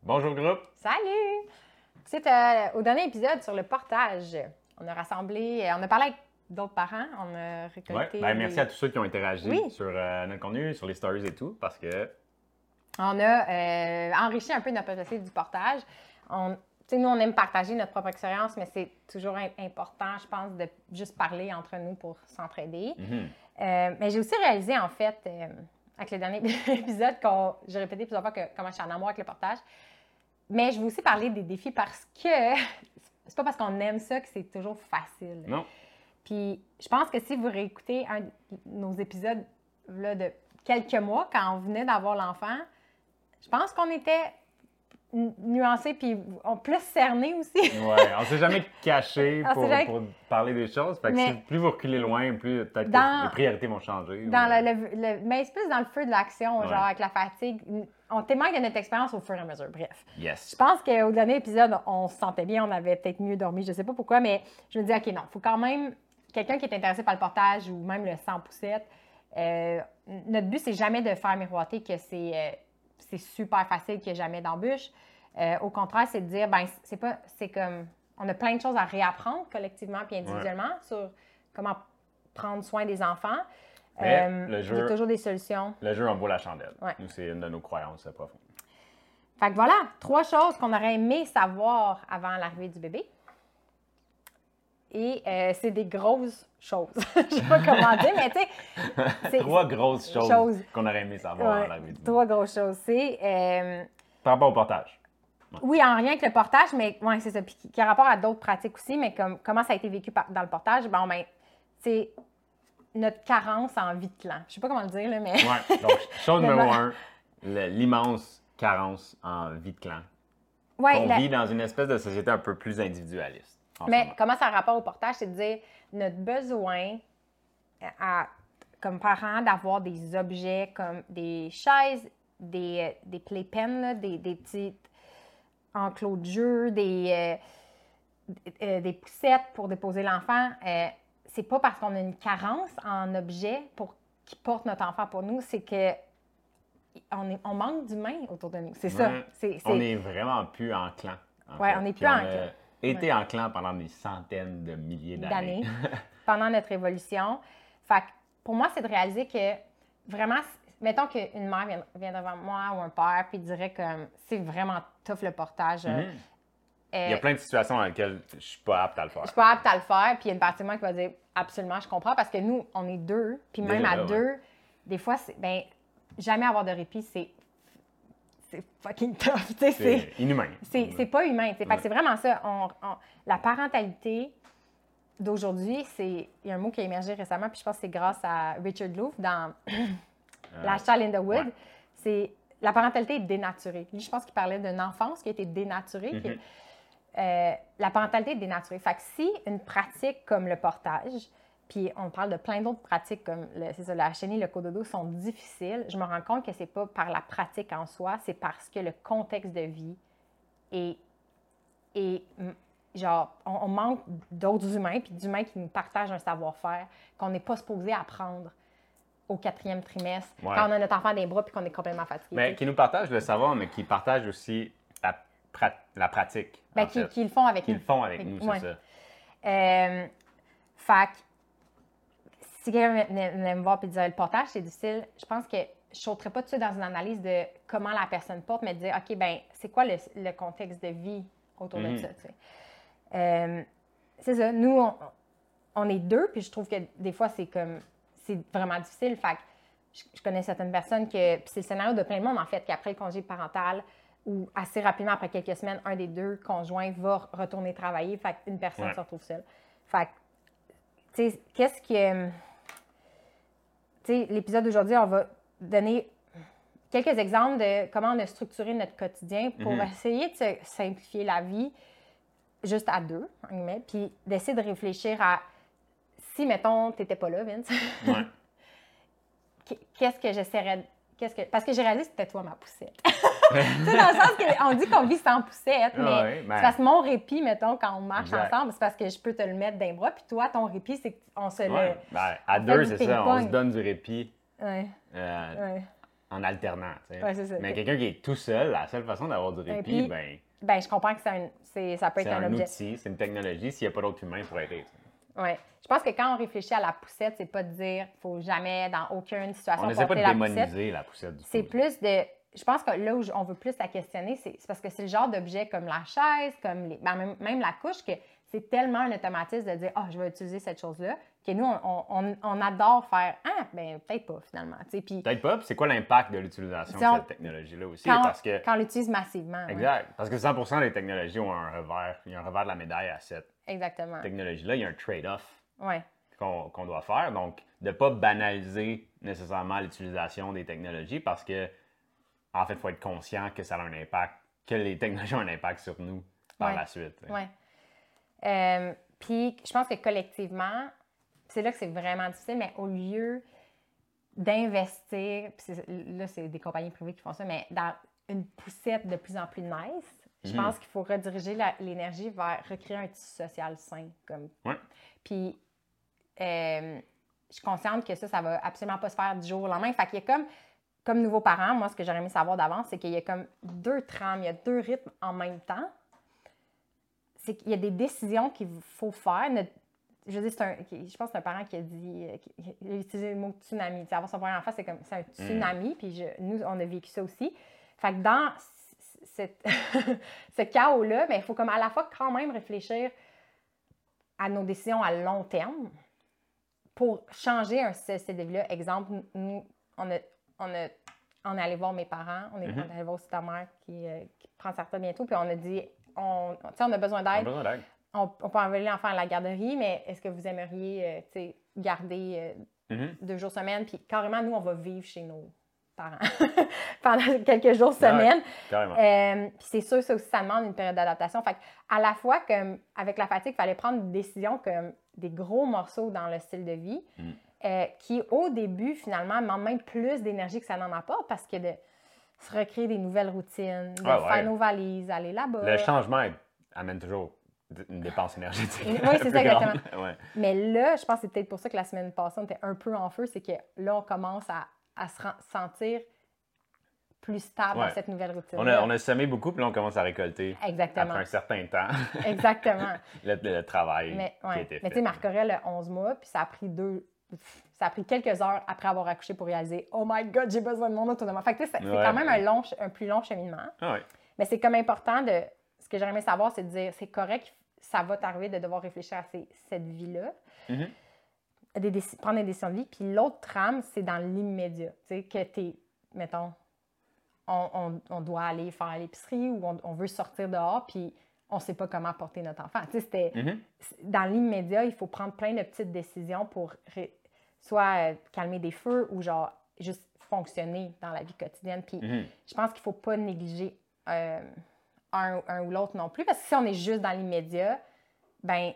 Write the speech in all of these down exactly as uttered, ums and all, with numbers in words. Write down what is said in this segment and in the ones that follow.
Bonjour groupe! Salut! C'est euh, au dernier épisode sur le portage. On a rassemblé, on a parlé avec d'autres parents, on a récolté... Ouais, ben, merci des... à tous ceux qui ont interagi oui. sur euh, notre contenu, sur les stories et tout, parce que... On a euh, enrichi un peu notre perspective du portage. On, nous, on aime partager notre propre expérience, mais c'est toujours important, je pense, de juste parler entre nous pour s'entraider. Mm-hmm. Euh, mais j'ai aussi réalisé, en fait, euh, avec le dernier épisode, que j'ai répété plusieurs fois que, comment je suis en amour avec le portage. Mais je veux aussi parler des défis parce que c'est pas parce qu'on aime ça que c'est toujours facile. Non. Puis je pense que si vous réécoutez un de nos épisodes là, de quelques mois, quand on venait d'avoir l'enfant, je pense qu'on était nuancés puis plus cernés aussi. Ouais, on s'est jamais caché pour, jamais... pour parler des choses. Fait que mais, si plus vous reculez loin, plus peut-être dans, que les priorités vont changer. Dans ou... le, le, le, mais c'est plus dans le feu de l'action, ouais. Genre avec la fatigue. On témoigne de notre expérience au fur et à mesure. Bref. Yes. Je pense qu'au dernier épisode, on se sentait bien, on avait peut-être mieux dormi, je sais pas pourquoi, mais je me dis, OK, non, il faut quand même, quelqu'un qui est intéressé par le portage ou même le cent poussettes, euh, notre but, c'est jamais de faire miroiter que c'est, euh, c'est super facile, qu'il n'y a jamais d'embûche. Euh, au contraire, c'est de dire, ben c'est pas, c'est comme, on a plein de choses à réapprendre collectivement puis individuellement ouais. sur comment prendre soin des enfants. Mais euh, le jeu, il y a toujours des solutions. Le jeu en vaut la chandelle. Ouais. Nous, c'est une de nos croyances profondes. Fait que voilà, trois choses qu'on aurait aimé savoir avant l'arrivée du bébé. Et euh, c'est des grosses choses. Je sais pas comment dire, mais tu sais... Trois grosses choses, choses qu'on aurait aimé savoir ouais, avant l'arrivée du bébé. Trois grosses choses. C'est... Euh, Par rapport au portage. Ouais. Oui, en rien avec le portage, mais oui, c'est ça. Puis qui a rapport à d'autres pratiques aussi, mais comme comment ça a été vécu par, dans le portage, bon, ben, c'est notre carence en vie de clan. Je sais pas comment le dire, là, mais... Oui, donc, chose numéro un, l'immense carence en vie de clan. Ouais, on la... vit dans une espèce de société un peu plus individualiste. Mais comment ça a rapport au portage, c'est de dire notre besoin à, comme parents d'avoir des objets comme des chaises, des, des playpens, là, des, des petits enclos de jeu, des, euh, euh, des poussettes pour déposer l'enfant. Euh, c'est pas parce qu'on a une carence en objets pour qui porte notre enfant pour nous, c'est que on, est, on manque d'humains autour de nous. C'est ça. Ouais. C'est, c'est... On n'est vraiment plus en clan. Oui, on n'est plus en clan. Été ouais. en clan pendant des centaines de milliers d'années. d'années pendant notre évolution. Fait que pour moi, c'est de réaliser que vraiment, mettons qu'une mère vient, vient devant moi ou un père puis dirait que c'est vraiment tough le portage. Mm-hmm. Euh, il y a plein de situations dans lesquelles je suis pas apte à le faire. Je suis pas apte à le faire, puis il y a une partie de moi qui va dire absolument, je comprends, parce que nous, on est deux, puis même Déjà, à là, deux, ouais. des fois, c'est, ben, jamais avoir de répit, c'est c'est fucking tough. C'est, c'est inhumain. C'est, c'est pas humain. Fait que c'est vraiment ça. On, on, la parentalité d'aujourd'hui, c'est, il y a un mot qui a émergé récemment, puis je pense que c'est grâce à Richard Louv dans euh, La Child in the Wood. Ouais. C'est la parentalité est dénaturée. Lui, je pense qu'il parlait d'une enfance qui a été dénaturée. Mm-hmm. Qui, euh, la parentalité est dénaturée. Fait que si une pratique comme le portage, puis on parle de plein d'autres pratiques comme le, c'est ça, la chenille, le cododo sont difficiles. Je me rends compte que c'est pas par la pratique en soi, c'est parce que le contexte de vie est, est genre, on, on manque d'autres humains, puis d'humains qui nous partagent un savoir-faire qu'on n'est pas supposé apprendre au quatrième trimestre, ouais. quand on a notre enfant dans les bras puis qu'on est complètement fatigué. Mais qui nous partagent le savoir, mais qui partagent aussi la, pra- la pratique. Ben, qui, qui le font avec qui nous. Qui le font avec, avec nous, ouais. c'est ça. Euh, fait que si quelqu'un venait me voir et dire le portage, c'est difficile, je pense que je ne sauterais pas tout de suite dans une analyse de comment la personne porte, mais de dire, OK, ben c'est quoi le, le contexte de vie autour mm-hmm. de ça, tu sais. Euh, c'est ça. Nous, on, on est deux, puis je trouve que des fois, c'est comme, c'est vraiment difficile. Fait que je, je connais certaines personnes que, puis c'est le scénario de plein de monde, en fait, qu'après le congé parental, ou assez rapidement, après quelques semaines, un des deux conjoints va retourner travailler, fait qu'une personne ouais. se retrouve seule. Fait que, tu sais, qu'est-ce que... Tu sais, l'épisode d'aujourd'hui, on va donner quelques exemples de comment on a structuré notre quotidien pour mm-hmm. essayer de se simplifier la vie juste à deux, en guillemets, puis d'essayer de réfléchir à si, mettons, tu n'étais pas là, Vince, ouais. qu'est-ce que j'essaierais... Qu'est-ce que... Parce que j'ai réalisé que c'était toi ma poussette. Tu sais, dans le sens qu'on dit qu'on vit sans poussette, mais ah oui, ben... c'est parce que mon répit, mettons, quand on marche exact. Ensemble, c'est parce que je peux te le mettre dans les bras, puis toi, ton répit, c'est qu'on se ouais. le... Ben, à deux, c'est ça, on se donne du répit. Ouais. Euh, ouais. en alternant. Ouais, c'est ça. Mais quelqu'un qui est tout seul, la seule façon d'avoir du répit, puis, ben, ben, je comprends que c'est un, c'est, ça peut être un, un objet. outil, c'est une technologie, s'il n'y a pas d'autre humain pour aider. Oui. Je pense que quand on réfléchit à la poussette, c'est pas de dire qu'il ne faut jamais, dans aucune situation, on n'essaie pas de la démoniser poussette. la poussette du tout. C'est plus de... Je pense que là où on veut plus la questionner, c'est, c'est parce que c'est le genre d'objet comme la chaise, comme les, ben même, même la couche, que c'est tellement un automatisme de dire « Ah, oh, je vais utiliser cette chose-là », que nous, on, on, on adore faire « Ah, ben peut-être pas, finalement. » Puis, peut-être pas, puis c'est quoi l'impact de l'utilisation de on, cette technologie-là aussi? Quand, parce que, quand on l'utilise massivement. Exact. Ouais. Parce que cent pour cent des technologies ont un revers. Il y a un revers de la médaille à cette Exactement. technologie-là. Il y a un trade-off ouais. qu'on, qu'on doit faire. Donc, de ne pas banaliser nécessairement l'utilisation des technologies parce que, en fait, il faut être conscient que ça a un impact, que les technologies ont un impact sur nous par ouais. la suite. Oui. Euh, Puis, je pense que collectivement, c'est là que c'est vraiment difficile, mais au lieu d'investir, puis là, c'est des compagnies privées qui font ça, mais dans une poussette de plus en plus nice, je mm-hmm. pense qu'il faut rediriger la, l'énergie vers recréer un tissu social sain. Comme. Ouais. Puis, euh, je suis consciente que ça, ça va absolument pas se faire du jour au lendemain. Fait qu'il y a comme, comme nouveaux parents, moi, ce que j'aurais aimé savoir d'avance, c'est qu'il y a comme deux trames, il y a deux rythmes en même temps. C'est qu'il y a des décisions qu'il faut faire. Notre, je veux dire, c'est un, je pense que c'est un parent qui a dit, qui a utilisé le mot tsunami. T'sais, avoir son premier enfant, c'est comme, c'est un tsunami, mm. puis je, nous, on a vécu ça aussi. Fait que dans cette, ce chaos-là, il faut comme à la fois quand même réfléchir à nos décisions à long terme pour changer un style de vie-là. Exemple, nous, on, a, on, a, on est allé voir mes parents, on est, mm-hmm. on est allé voir aussi ta mère qui, euh, qui prend sa retraite bientôt, puis on a dit, on, on a besoin d'aide. On a besoin d'aide. On, on peut envoyer l'enfant à la garderie, mais est-ce que vous aimeriez euh, garder euh, mm-hmm. deux jours semaine? Puis carrément, nous, on va vivre chez nos parents pendant quelques jours semaine. Ouais, carrément. Euh, puis c'est sûr, ça aussi, ça demande une période d'adaptation. Fait à la fois, comme avec la fatigue, il fallait prendre des décisions comme des gros morceaux dans le style de vie mm. euh, qui, au début, finalement, demandent même plus d'énergie que ça n'en apporte parce que de se recréer des nouvelles routines, de ah, faire ouais. nos valises, aller là-bas. Le changement amène toujours une dépense énergétique. Oui, c'est ça, exactement. Ouais. Mais là, je pense que c'est peut-être pour ça que la semaine passée, on était un peu en feu, c'est que là, on commence à, à se sentir plus stable ouais. dans cette nouvelle routine. On a, on a semé beaucoup, puis là, on commence à récolter. Exactement. Après un certain temps. Exactement. le, le travail mais, ouais. qui a été fait. Mais tu sais, Marc-Aurèle a onze mois, puis ça a pris deux... Ça a pris quelques heures après avoir accouché pour réaliser « Oh my God, j'ai besoin de mon autonomie ». Fait que c'est ouais, quand même ouais. un, long, un plus long cheminement. Ah ouais. Mais c'est comme important de... Ce que j'aimerais savoir, c'est de dire, c'est correct, ça va t'arriver de devoir réfléchir à ces, cette vie-là, mm-hmm. des déc- prendre des décisions de vie. Puis l'autre trame, c'est dans l'immédiat. Tu sais, que t'es, mettons, on, on, on doit aller faire l'épicerie ou on, on veut sortir dehors, puis on ne sait pas comment porter notre enfant. Tu sais, c'était... Mm-hmm. Dans l'immédiat, il faut prendre plein de petites décisions pour ré- soit euh, calmer des feux ou genre juste fonctionner dans la vie quotidienne. Puis mm-hmm. je pense qu'il ne faut pas négliger... Euh, Un, un ou l'autre non plus, parce que si on est juste dans l'immédiat, ben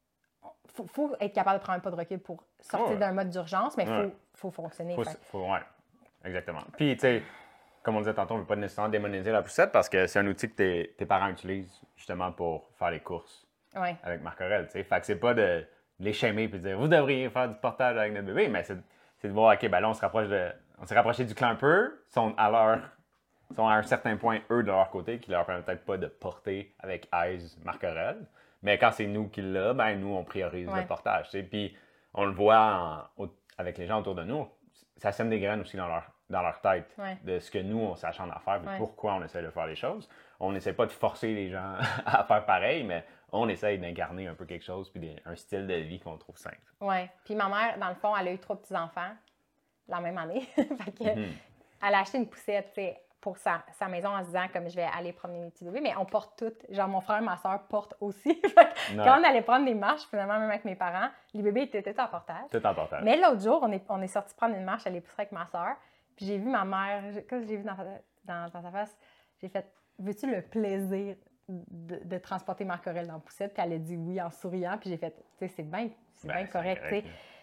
il faut, faut être capable de prendre un pas de recul pour sortir oh ouais. d'un mode d'urgence, mais il ouais. faut, faut fonctionner. Faut, fait. faut, ouais, exactement. Puis, tu sais, comme on disait tantôt, on ne veut pas nécessairement démoniser la poussette parce que c'est un outil que tes, tes parents utilisent justement pour faire les courses ouais. avec Marc-Aurèle, tu sais. Fait que c'est pas de les shamer et de dire « Vous devriez faire du portage avec notre bébé », mais c'est, c'est de voir, OK, ben là, on se rapproche de, on s'est rapproché du clan un peu, sont à leur... sont à un certain point, eux, de leur côté, qui leur permet peut-être pas de porter avec aise Marc-Aurèle. Mais quand c'est nous qui l'a, ben nous, on priorise ouais. le portage. T'sais. Puis on le voit en, au, avec les gens autour de nous, ça sème des graines aussi dans leur, dans leur tête ouais. de ce que nous, on s'acharne à faire et ouais. pourquoi on essaie de faire les choses. On n'essaie pas de forcer les gens à faire pareil, mais on essaie d'incarner un peu quelque chose puis des, un style de vie qu'on trouve simple. Oui. Puis ma mère, dans le fond, elle a eu trois petits-enfants la même année. Fait que, mm-hmm. Elle a acheté une poussette, tu sais, pour sa, sa maison en se disant comme je vais aller promener mes petits bébés, mais on porte toutes. Genre mon frère et ma soeur portent aussi. Quand on allait prendre des marches, finalement, même avec mes parents, les bébés étaient tout en portage. Tout en portage. Mais l'autre jour, on est, on est sorti prendre une marche à l'épicerie avec ma soeur, puis j'ai vu ma mère, quand j'ai vu dans, dans, dans sa face, j'ai fait « Veux-tu le plaisir de, de transporter Marc-Aurèle dans la poussette? » Puis elle a dit oui en souriant, puis j'ai fait « Tu sais, c'est bien c'est ben, correct, tu sais. »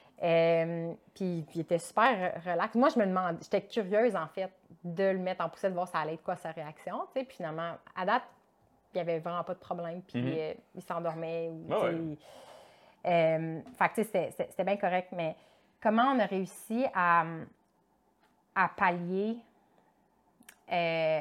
Euh, puis, puis il était super relax. Moi, je me demande, j'étais curieuse, en fait, de le mettre en poussette, voir ça allait être quoi sa réaction, tu sais. Puis finalement, à date, il n'y avait vraiment pas de problème, puis mm-hmm. euh, il s'endormait. Ou, oh ouais. euh, fait que, tu sais, c'était, c'était, c'était bien correct, mais comment on a réussi à, à pallier euh,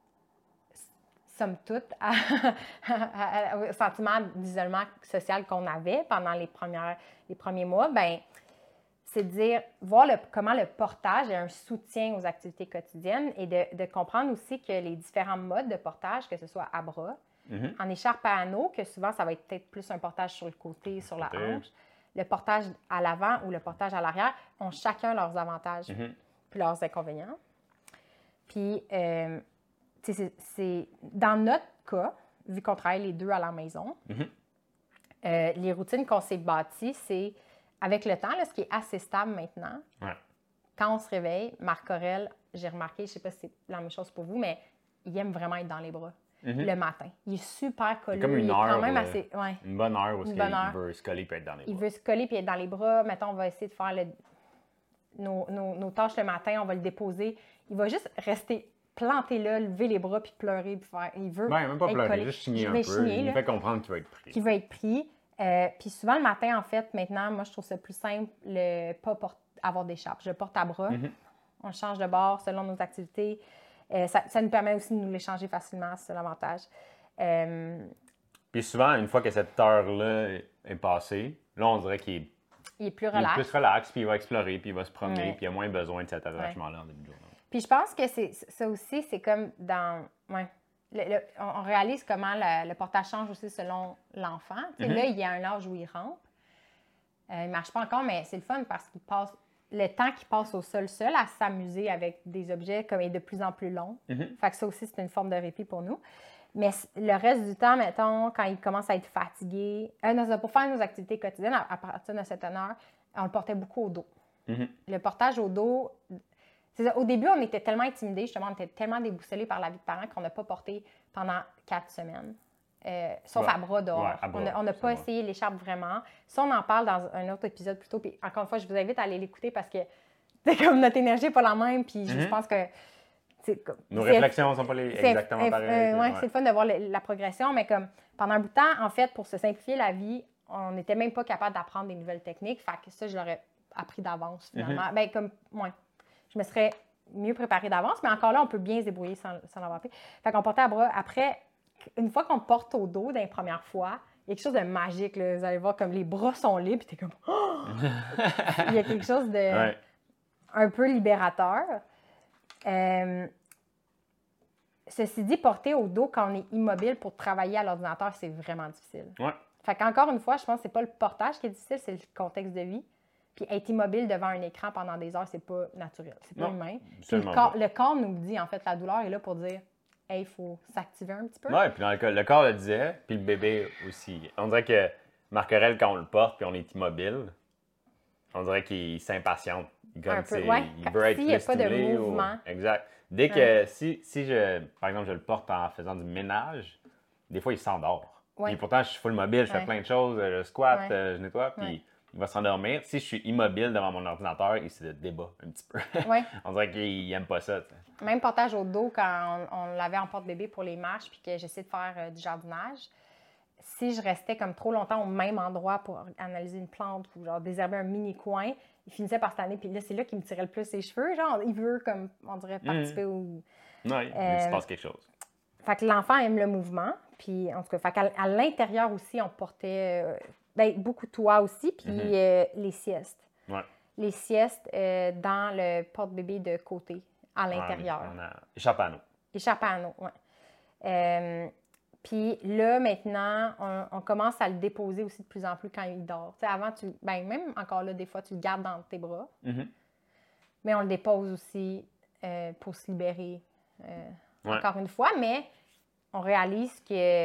somme toute, à, à, à, au sentiment d'isolement social qu'on avait pendant les, premières, les premiers mois, ben c'est de dire, voir le, comment le portage est un soutien aux activités quotidiennes et de, de comprendre aussi que les différents modes de portage, que ce soit à bras, Mm-hmm. en écharpe à anneau, que souvent, ça va être peut-être plus un portage sur le côté, sur la hanche, le portage à l'avant ou le portage à l'arrière, ont chacun leurs avantages Mm-hmm. puis leurs inconvénients. Puis, euh, tu sais, c'est, c'est, dans notre cas, vu qu'on travaille les deux à la maison, Mm-hmm. euh, les routines qu'on s'est bâties, c'est avec le temps, là, ce qui est assez stable maintenant. Ouais. Quand on se réveille, Marc Aurèle, j'ai remarqué, je ne sais pas si c'est la même chose pour vous, mais il aime vraiment être dans les bras. Mm-hmm. Le matin. Il est super collé. Comme une il est heure, quand même euh, assez. Ouais. Une bonne heure où Une il bonne heure. veut se coller et être dans les Il bras. veut se coller puis être dans les bras. Mettons, on va essayer de faire le- nos, nos- nos tâches le matin, on va le déposer. Il va juste rester planté là, lever les bras puis pleurer. Puis faire... Il veut Ben, même pas être pleurer, collé. juste chigner Je un vais peu. chigner, Il là, fait comprendre qu'il va être pris. qu'il veut être pris. Euh, puis souvent, le matin, en fait, maintenant, moi, je trouve ça plus simple, le pas porte- avoir d'écharpe. Je porte à bras. Mm-hmm. On change de bord selon nos activités. Euh, ça, ça nous permet aussi de nous l'échanger facilement, c'est l'avantage. Euh, Puis souvent, une fois que cette heure-là est passée, là, on dirait qu'il est, il est plus il est relax. plus relax, puis il va explorer, puis il va se promener, Ouais. puis il a moins besoin de cet attachement-là en début de journée. Puis je pense que c'est ça aussi, c'est comme dans... Ouais, le- le- on on réalise comment le, le portage change aussi selon l'enfant. Tu sais, Mm-hmm. Là, il y a un âge où il rampe. Euh, il ne marche pas encore, mais c'est le fun parce qu'il passe... Le temps qu'il passe au sol seul à s'amuser avec des objets comme est de plus en plus long. Mm-hmm. Fait que ça aussi, c'est une forme de répit pour nous. Mais le reste du temps, mettons, quand il commence à être fatigué, euh, non, pour faire nos activités quotidiennes, à, à partir de cette heure, on le portait beaucoup au dos. Mm-hmm. Le portage au dos, c'est ça, au début, on était tellement intimidés, justement, on était tellement déboussolés par la vie de parents qu'on n'a pas porté pendant quatre semaines. Euh, sauf Ouais. à bras dehors. Ouais, à bras, on n'a c'est pas bon. essayé l'écharpe vraiment. Ça, on en parle dans un autre épisode plus tôt. Puis encore une fois, je vous invite à aller l'écouter parce que c'est comme notre énergie n'est pas la même. Puis je- je Mhm. pense que. c'est comme- Nos c'est- réflexions ne sont pas les- c'est- exactement euh, pareilles. euh, ouais, ouais. c'est le fun de voir le- la progression, mais comme pendant un bout de temps, en fait, pour se simplifier la vie, on n'était même pas capable d'apprendre des nouvelles techniques. Fait que ça, je l'aurais appris d'avance, finalement. Mhm. Ben, comme, ouais, je me serais mieux préparée d'avance, mais encore là, on peut bien se débrouiller sans, sans l'avoir fait. Fait qu'on portait à bras. Après, une fois qu'on porte au dos d'une première fois, il y a quelque chose de magique, là. Vous allez voir, comme les bras sont libres, puis t'es comme... Oh! Il y a quelque chose de Ouais. un peu libérateur. Euh, Ceci dit, porter au dos quand on est immobile pour travailler à l'ordinateur, c'est vraiment difficile. Ouais. Fait qu'encore une fois, je pense que c'est pas le portage qui est difficile, c'est le contexte de vie. Puis être immobile devant un écran pendant des heures, c'est pas naturel, c'est pas Non, humain. Puis le absolument corps, pas. le corps nous dit, en fait, la douleur est là pour dire « Hey, il faut s'activer un petit peu. Ouais, puis dans le, cas- le corps le disait, puis le bébé aussi. On dirait que Marc Aurèle, quand on le porte puis on est immobile, on dirait qu'il s'impatiente. Il, comme, Un peu, tu sais, ouais. il veut être S'il y a plus pas de stimulé ou- mouvement. Exact. Dès que, Ouais. si, si je, par exemple, je le porte en faisant du ménage, des fois, il s'endort. Ouais. Puis pourtant, je suis full mobile, je fais Ouais. plein de choses, je squatte, Ouais. euh, je nettoie, puis Ouais. il va s'endormir. Si je suis immobile devant mon ordinateur, il se débat un petit peu. Ouais. On dirait qu'il aime pas ça, tu sais. Même portage au dos quand on, on l'avait en porte-bébé pour les marches puis que j'essayais de faire euh, du jardinage. Si je restais comme trop longtemps au même endroit pour analyser une plante ou genre désherber un mini coin, il finissait par se tanner. Puis là, c'est là qu'il me tirait le plus les cheveux. Genre, il veut, comme on dirait, participer au... Ouais, il Euh, se passe quelque chose. Fait que l'enfant aime le mouvement. Puis, en tout cas, fait qu'à à l'intérieur aussi, on portait euh, ben, beaucoup de toits aussi, puis Mhm. euh, les siestes. Ouais. Les siestes euh, dans le porte-bébé de côté, à l'intérieur. On a échappe à nous. Échappe à anneau, oui. Euh, puis là, maintenant, on, on commence à le déposer aussi de plus en plus quand il dort. Tu sais, avant, tu, ben, même encore là, des fois, tu le gardes dans tes bras, Mhm. mais on le dépose aussi euh, pour se libérer, euh, Ouais. encore une fois. Mais on réalise que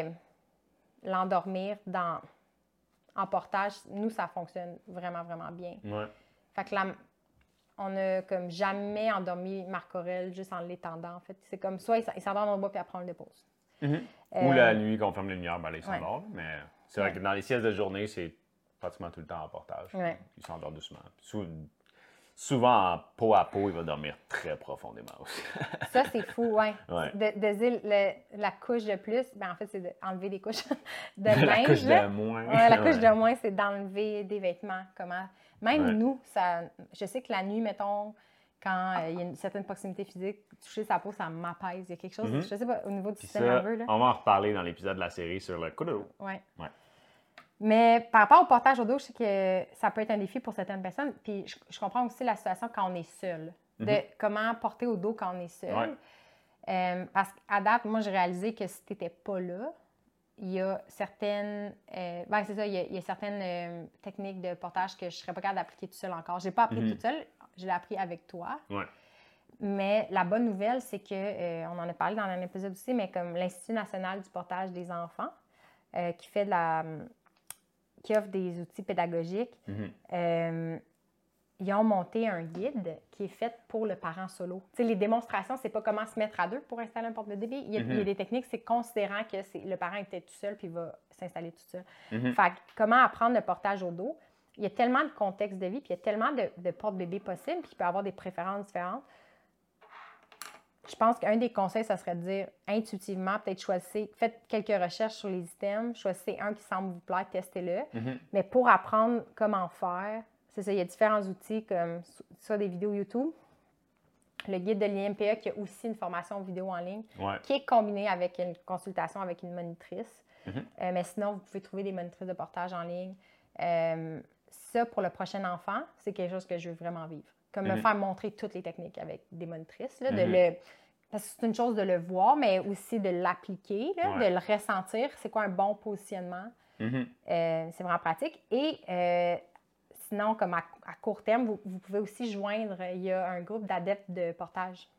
l'endormir dans, en portage, nous, ça fonctionne vraiment, vraiment bien. Ouais. Fait que là, on a comme jamais endormi Marc Aurèle juste en l'étendant, en fait. C'est comme soit il s- il s'endort dans le bas, puis après on le dépose. Mhm. Euh, Ou la nuit, qu'on ferme les lumières, ben là, il ouais. s'endort. Mais c'est vrai Ouais. que dans les siestes de journée, c'est pratiquement tout le temps en portage. Ouais. Il s'endort doucement. Sou- souvent, en peau à peau, il va dormir très profondément aussi. Ça, c'est fou, ouais. Ouais. De, de dire le- la couche de plus, ben en fait, c'est d'enlever des couches de La linge. couche là. de moins. Ouais, la couche Ouais. de moins, c'est d'enlever des vêtements. Comment... Même Ouais. nous, ça... je sais que la nuit, mettons, quand euh, il y a une certaine proximité physique, toucher sa peau, ça m'apaise. Il y a quelque chose, Mm-hmm. je sais pas, au niveau du Puis système ça, nerveux. Là. on va en reparler dans l'épisode de la série sur le kudo. Ouais. Ouais. Mais par rapport au portage au dos, je sais que ça peut être un défi pour certaines personnes. Puis je, je comprends aussi la situation quand on est seul. De Mm-hmm. comment porter au dos quand on est seul. Ouais. Euh, parce qu'à date, moi, j'ai réalisé que si tu n'étais pas là, il y a certaines, euh, ben c'est ça, il y a, il y a certaines euh, techniques de portage que je ne serais pas capable d'appliquer tout seul encore. Je n'ai pas appris Mm-hmm. toute seule, je l'ai appris avec toi. Ouais. Mais la bonne nouvelle, c'est que, euh, on en a parlé dans un épisode aussi, mais comme l'Institut national du portage des enfants, euh, qui fait de la, qui offre des outils pédagogiques, Mm-hmm. euh, ils ont monté un guide qui est fait pour le parent solo. Tu sais, les démonstrations, c'est pas comment se mettre à deux pour installer un porte-bébé. Il y a, Mm-hmm. il y a des techniques, c'est considérant que c'est, le parent est peut-être tout seul puis il va s'installer tout seul. Mm-hmm. Fait que comment apprendre le portage au dos? Il y a tellement de contextes de vie, puis il y a tellement de, de porte-bébés possibles, puis il peut y avoir des préférences différentes. Je pense qu'un des conseils, ça serait de dire intuitivement, peut-être choisissez, faites quelques recherches sur les items, choisissez un qui semble vous plaire, testez-le. Mm-hmm. Mais pour apprendre comment faire, c'est ça, il y a différents outils comme soit des vidéos YouTube, le guide de l'I M P A qui a aussi une formation vidéo en ligne Ouais. qui est combinée avec une consultation avec une monitrice. Mm-hmm. Euh, mais sinon, vous pouvez trouver des monitrices de portage en ligne. Euh, ça, pour le prochain enfant, c'est quelque chose que je veux vraiment vivre. Comme me Mm-hmm. faire montrer toutes les techniques avec des monitrices. Là, de Mm-hmm. le, parce que c'est une chose de le voir, mais aussi de l'appliquer, là, Ouais. de le ressentir. C'est quoi un bon positionnement? Mm-hmm. Euh, c'est vraiment pratique. Et euh, sinon, comme à, à court terme, vous, vous pouvez aussi joindre, il y a un groupe d'adeptes de portage.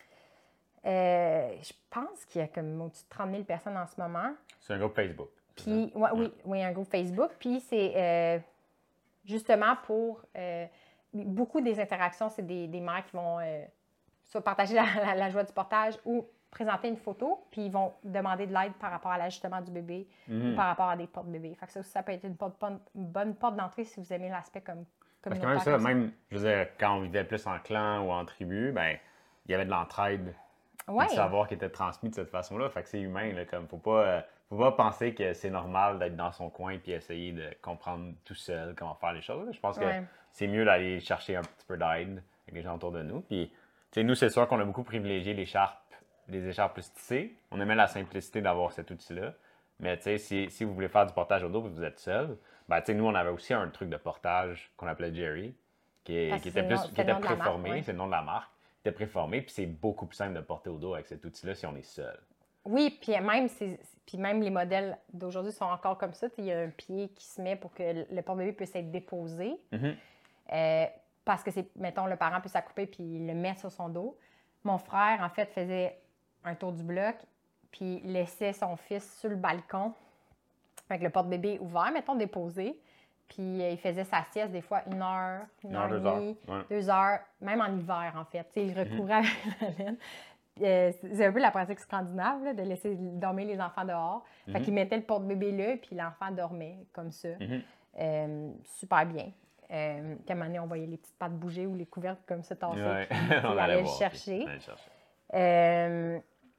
Euh, je pense qu'il y a comme au-dessus de trente mille personnes en ce moment. C'est un groupe Facebook. c'est Puis, ça? ouais, oui, oui, un groupe Facebook. Puis, c'est euh, justement pour euh, beaucoup des interactions, c'est des, des mères qui vont euh, soit partager la, la, la joie du portage ou présenter une photo, puis ils vont demander de l'aide par rapport à l'ajustement du bébé Mm-hmm. ou par rapport à des portes-bébés. Fait que ça aussi, ça peut être une, porte, une bonne porte d'entrée si vous aimez l'aspect comme Parce que même ça, même, je veux dire, quand on vivait plus en clan ou en tribu, ben, il y avait de l'entraide. Ouais. Du savoir qui était transmis de cette façon-là. Fait que c'est humain, là, comme faut pas, euh, faut pas penser que c'est normal d'être dans son coin puis essayer de comprendre tout seul comment faire les choses. Je pense que Ouais. c'est mieux d'aller chercher un petit peu d'aide avec les gens autour de nous. Puis, tu sais, nous, c'est sûr qu'on a beaucoup privilégié l'écharpe, les écharpes plus tissées. On aimait la simplicité d'avoir cet outil-là. Mais, tu sais, si, si vous voulez faire du portage au dos et que vous êtes seul, ben, tu sais, nous, on avait aussi un truc de portage qu'on appelait Jerry, qui, est, Parce qui que était, c'est le plus, nom- qui c'est le était nom de la marque, préformé, ouais. c'est le nom de la marque. Était préformé, puis c'est beaucoup plus simple de porter au dos avec cet outil-là si on est seul. Oui, puis même, c'est, puis même les modèles d'aujourd'hui sont encore comme ça. Il y a un pied qui se met pour que le porte-bébé puisse être déposé. Mm-hmm. Euh, parce que, c'est, mettons, le parent peut s'accouper puis le mettre sur son dos. Mon frère, en fait, faisait un tour du bloc puis laissait son fils sur le balcon avec le porte-bébé ouvert, mettons, déposé. Puis euh, il faisait sa sieste des fois une heure, une, Une heure, heure, et deux heures, demie, ouais. deux heures, même en hiver, en fait. Tu sais, il recourait avec la laine. Euh, c'est un peu la pratique scandinave, là, de laisser dormir les enfants dehors. Fait Mhm. qu'il mettait le porte-bébé là, puis l'enfant dormait comme ça. Mhm. Euh, super bien. Euh, puis à un moment donné, on voyait les petites pattes bouger ou les couvercles comme ça tasser. Ouais. Puis, On il allait allait le voir, chercher. puis on allait le chercher. Euh,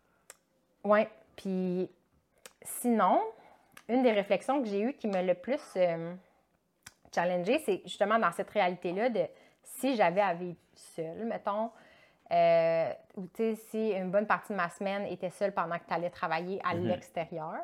oui, puis sinon, une des réflexions que j'ai eues qui m'a le plus euh, challengée, c'est justement dans cette réalité-là de si j'avais à vivre seule, mettons, euh, ou tu sais, si une bonne partie de ma semaine était seule pendant que tu allais travailler à Mhm. l'extérieur,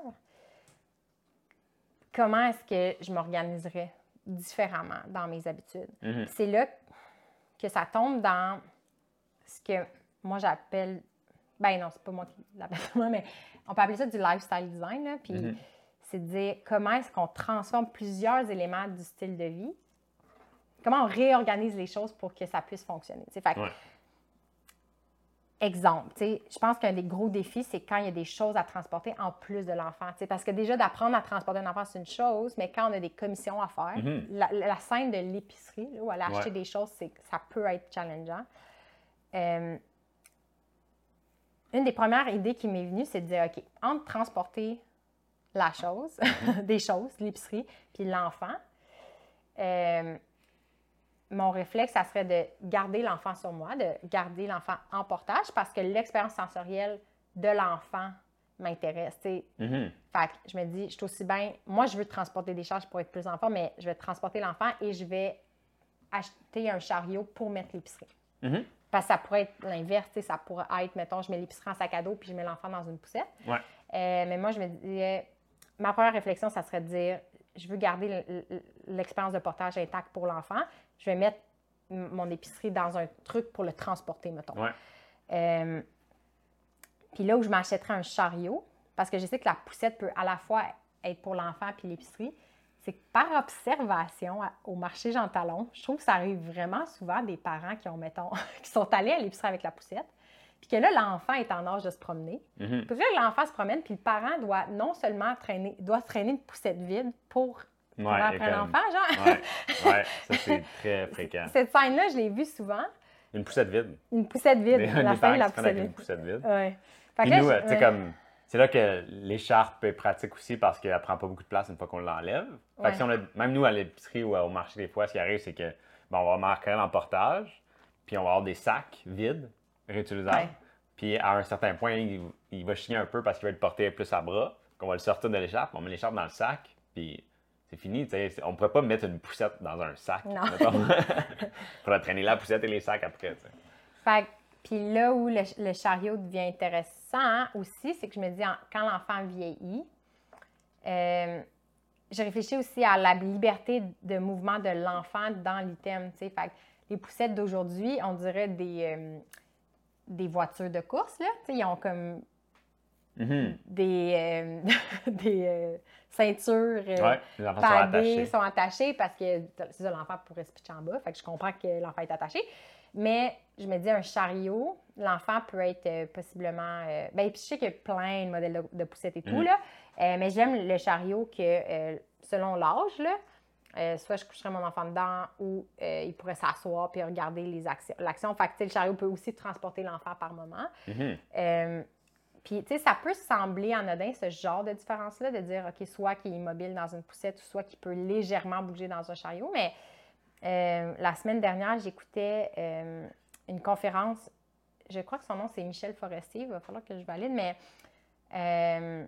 comment est-ce que je m'organiserais différemment dans mes habitudes? Mhm. C'est là que ça tombe dans ce que moi j'appelle, ben non, c'est pas moi qui l'appelle moi, mais on peut appeler ça du lifestyle design, là, puis Mhm. c'est de dire comment est-ce qu'on transforme plusieurs éléments du style de vie, comment on réorganise les choses pour que ça puisse fonctionner. T'sais. Fait que, Ouais. exemple, tu sais, je pense qu'un des gros défis, c'est quand il y a des choses à transporter en plus de l'enfant. tu sais, Parce que déjà, d'apprendre à transporter un enfant, c'est une chose, mais quand on a des commissions à faire, Mhm. la, la scène de l'épicerie, là, où aller acheter Ouais. des choses, c'est, ça peut être challengeant. Euh, une des premières idées qui m'est venue, c'est de dire, OK, entre transporter la chose, des choses, l'épicerie, puis l'enfant, euh, mon réflexe, ça serait de garder l'enfant sur moi, de garder l'enfant en portage parce que l'expérience sensorielle de l'enfant m'intéresse. tu sais. Mhm. Fait que je me dis, je suis aussi bien, moi, je veux transporter des charges pour être plus enfant, mais je vais transporter l'enfant et je vais acheter un chariot pour mettre l'épicerie. Mhm. Parce que ça pourrait être l'inverse, tu sais, ça pourrait être, mettons, je mets l'épicerie en sac à dos puis je mets l'enfant dans une poussette. Ouais. Euh, mais moi, je me disais, ma première réflexion, ça serait de dire, je veux garder l'expérience de portage intacte pour l'enfant. Je vais mettre mon épicerie dans un truc pour le transporter, mettons. Ouais. Euh, puis là où je m'achèterais un chariot, parce que je sais que la poussette peut à la fois être pour l'enfant puis l'épicerie, c'est que par observation à, au marché Jean Talon, je trouve que ça arrive vraiment souvent des parents qui ont, mettons, qui sont allés à l'épicerie avec la poussette, puis que là, l'enfant est en âge de se promener. Mm-hmm. Puis là, l'enfant se promène, puis le parent doit non seulement traîner, doit traîner une poussette vide pour, pour Ouais, après comme... l'enfant, genre. Ouais, ouais, ça c'est très fréquent. Cette scène-là, je l'ai vue souvent. Une poussette vide. Une poussette vide, Des, la des fin de la qui se prennent poussette avec vide. une poussette vide. Ouais. Fait Puis que là, nous, je- tu sais, ouais. comme... C'est là que l'écharpe est pratique aussi parce qu'elle prend pas beaucoup de place une fois qu'on l'enlève. Fait Ouais. que si on a, même nous, à l'épicerie ou au marché, des fois, ce qui arrive, c'est que ben, on va marquer l'emportage, puis on va avoir des sacs vides, réutilisables. Ouais. Puis à un certain point, il, il va chier un peu parce qu'il va être porté plus à bras. Qu'on va le sortir de l'écharpe, on met l'écharpe dans le sac, puis c'est fini. Tu sais, on ne pourrait pas mettre une poussette dans un sac. Non. Il faudrait traîner la poussette et les sacs après. Tu sais. Fait que- puis là où le, le chariot devient intéressant hein, aussi, c'est que je me dis, en- quand l'enfant vieillit, euh, je réfléchis aussi à la liberté de mouvement de l'enfant dans l'item. tu sais. Fait que les poussettes d'aujourd'hui, on dirait des, euh, des voitures de course. Là. Tu sais, ils ont comme Mhm. des, euh, des euh, ceintures euh, Ouais, les enfants sont padées, attachés. sont attachées parce que c'est ça, l'enfant pourrait se pitcher en bas. Fait que je comprends que l'enfant est attaché. Mais je me dis, un chariot, l'enfant peut être euh, possiblement. Euh, ben, puis je sais qu'il y a plein de modèles de, de poussettes et tout, Mhm. là. Euh, mais j'aime le chariot que, euh, selon l'âge, là, euh, soit je coucherais mon enfant dedans ou euh, il pourrait s'asseoir puis regarder les actions, l'action. Fait que, tu sais, le chariot peut aussi transporter l'enfant par moment. Mhm. Euh, Puis, tu sais, ça peut sembler anodin, ce genre de différence-là, de dire, OK, soit qu'il est immobile dans une poussette ou soit qu'il peut légèrement bouger dans un chariot. Mais euh, la semaine dernière, j'écoutais euh, une conférence, je crois que son nom, c'est Michel Forestier, il va falloir que je valide, mais euh,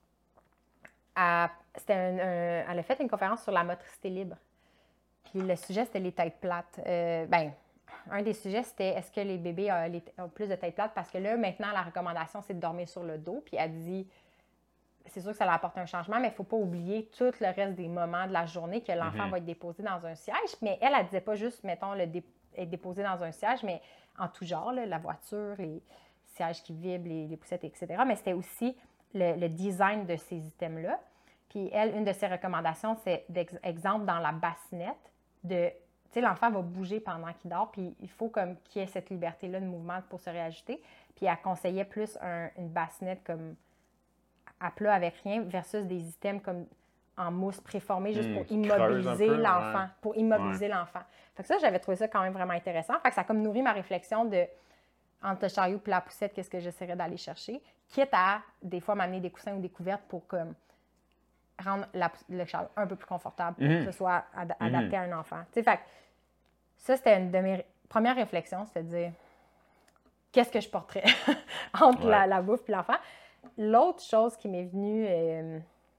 elle, c'était un- un- elle a fait une conférence sur la motricité libre. Puis le sujet, c'était les têtes plates. Euh, ben, un des sujets, c'était est-ce que les bébés euh, les- ont plus de têtes plates? Parce que là, maintenant, la recommandation, c'est de dormir sur le dos. Puis elle dit, c'est sûr que ça leur apporte un changement, mais il ne faut pas oublier tout le reste des moments de la journée que l'enfant Mhm. va être déposé dans un siège. Mais elle, elle ne disait pas juste, mettons, le dé- être déposé dans un siège, mais en tout genre, là, la voiture, les sièges qui vibrent, les, les poussettes, et cetera. Mais c'était aussi le, le design de ces items-là. Puis elle, une de ses recommandations, c'est d'exemple dans la bassinette, de, tu sais, l'enfant va bouger pendant qu'il dort, puis il faut comme qu'il y ait cette liberté-là de mouvement pour se réajuster. Puis elle conseillait plus un- une bassinette comme à plat avec rien versus des items comme en mousse préformée juste Hmm, pour qui creuse un immobiliser peu, l'enfant, ouais. pour immobiliser l'enfant. Fait que ça, j'avais trouvé ça quand même vraiment intéressant. Fait que ça a comme nourri ma réflexion de entre le chariot et la poussette, qu'est-ce que j'essaierais d'aller chercher, quitte à des fois m'amener des coussins ou des couvertes pour comme rendre la, le chariot un peu plus confortable pour Mhm. que ce soit ad- Mhm. adapté à un enfant. Tu sais, fait que ça, c'était une de mes premières réflexions, c'était de dire qu'est-ce que je porterais entre Ouais. la, la bouffe et l'enfant. L'autre chose qui m'est venue euh,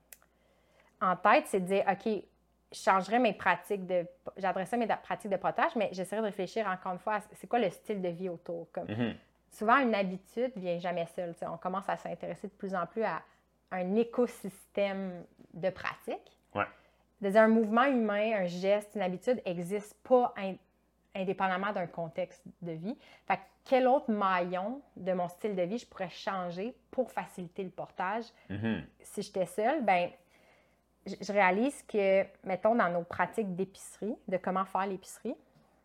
en tête, c'est de dire, OK, je changerais mes pratiques de... J'adresserais mes da- pratiques de potage, mais j'essaierais de réfléchir encore une fois à c'est quoi le style de vie autour. Comme, Mhm. souvent, une habitude ne vient jamais seule. tu sais. On commence à s'intéresser de plus en plus à un écosystème de pratiques. Ouais. De dire un mouvement humain, un geste, une habitude n'existe pas in- indépendamment d'un contexte de vie. Fait que quel autre maillon de mon style de vie je pourrais changer pour faciliter le portage? Mhm. Si j'étais seule, ben je je réalise que, mettons, dans nos pratiques d'épicerie, de comment faire l'épicerie,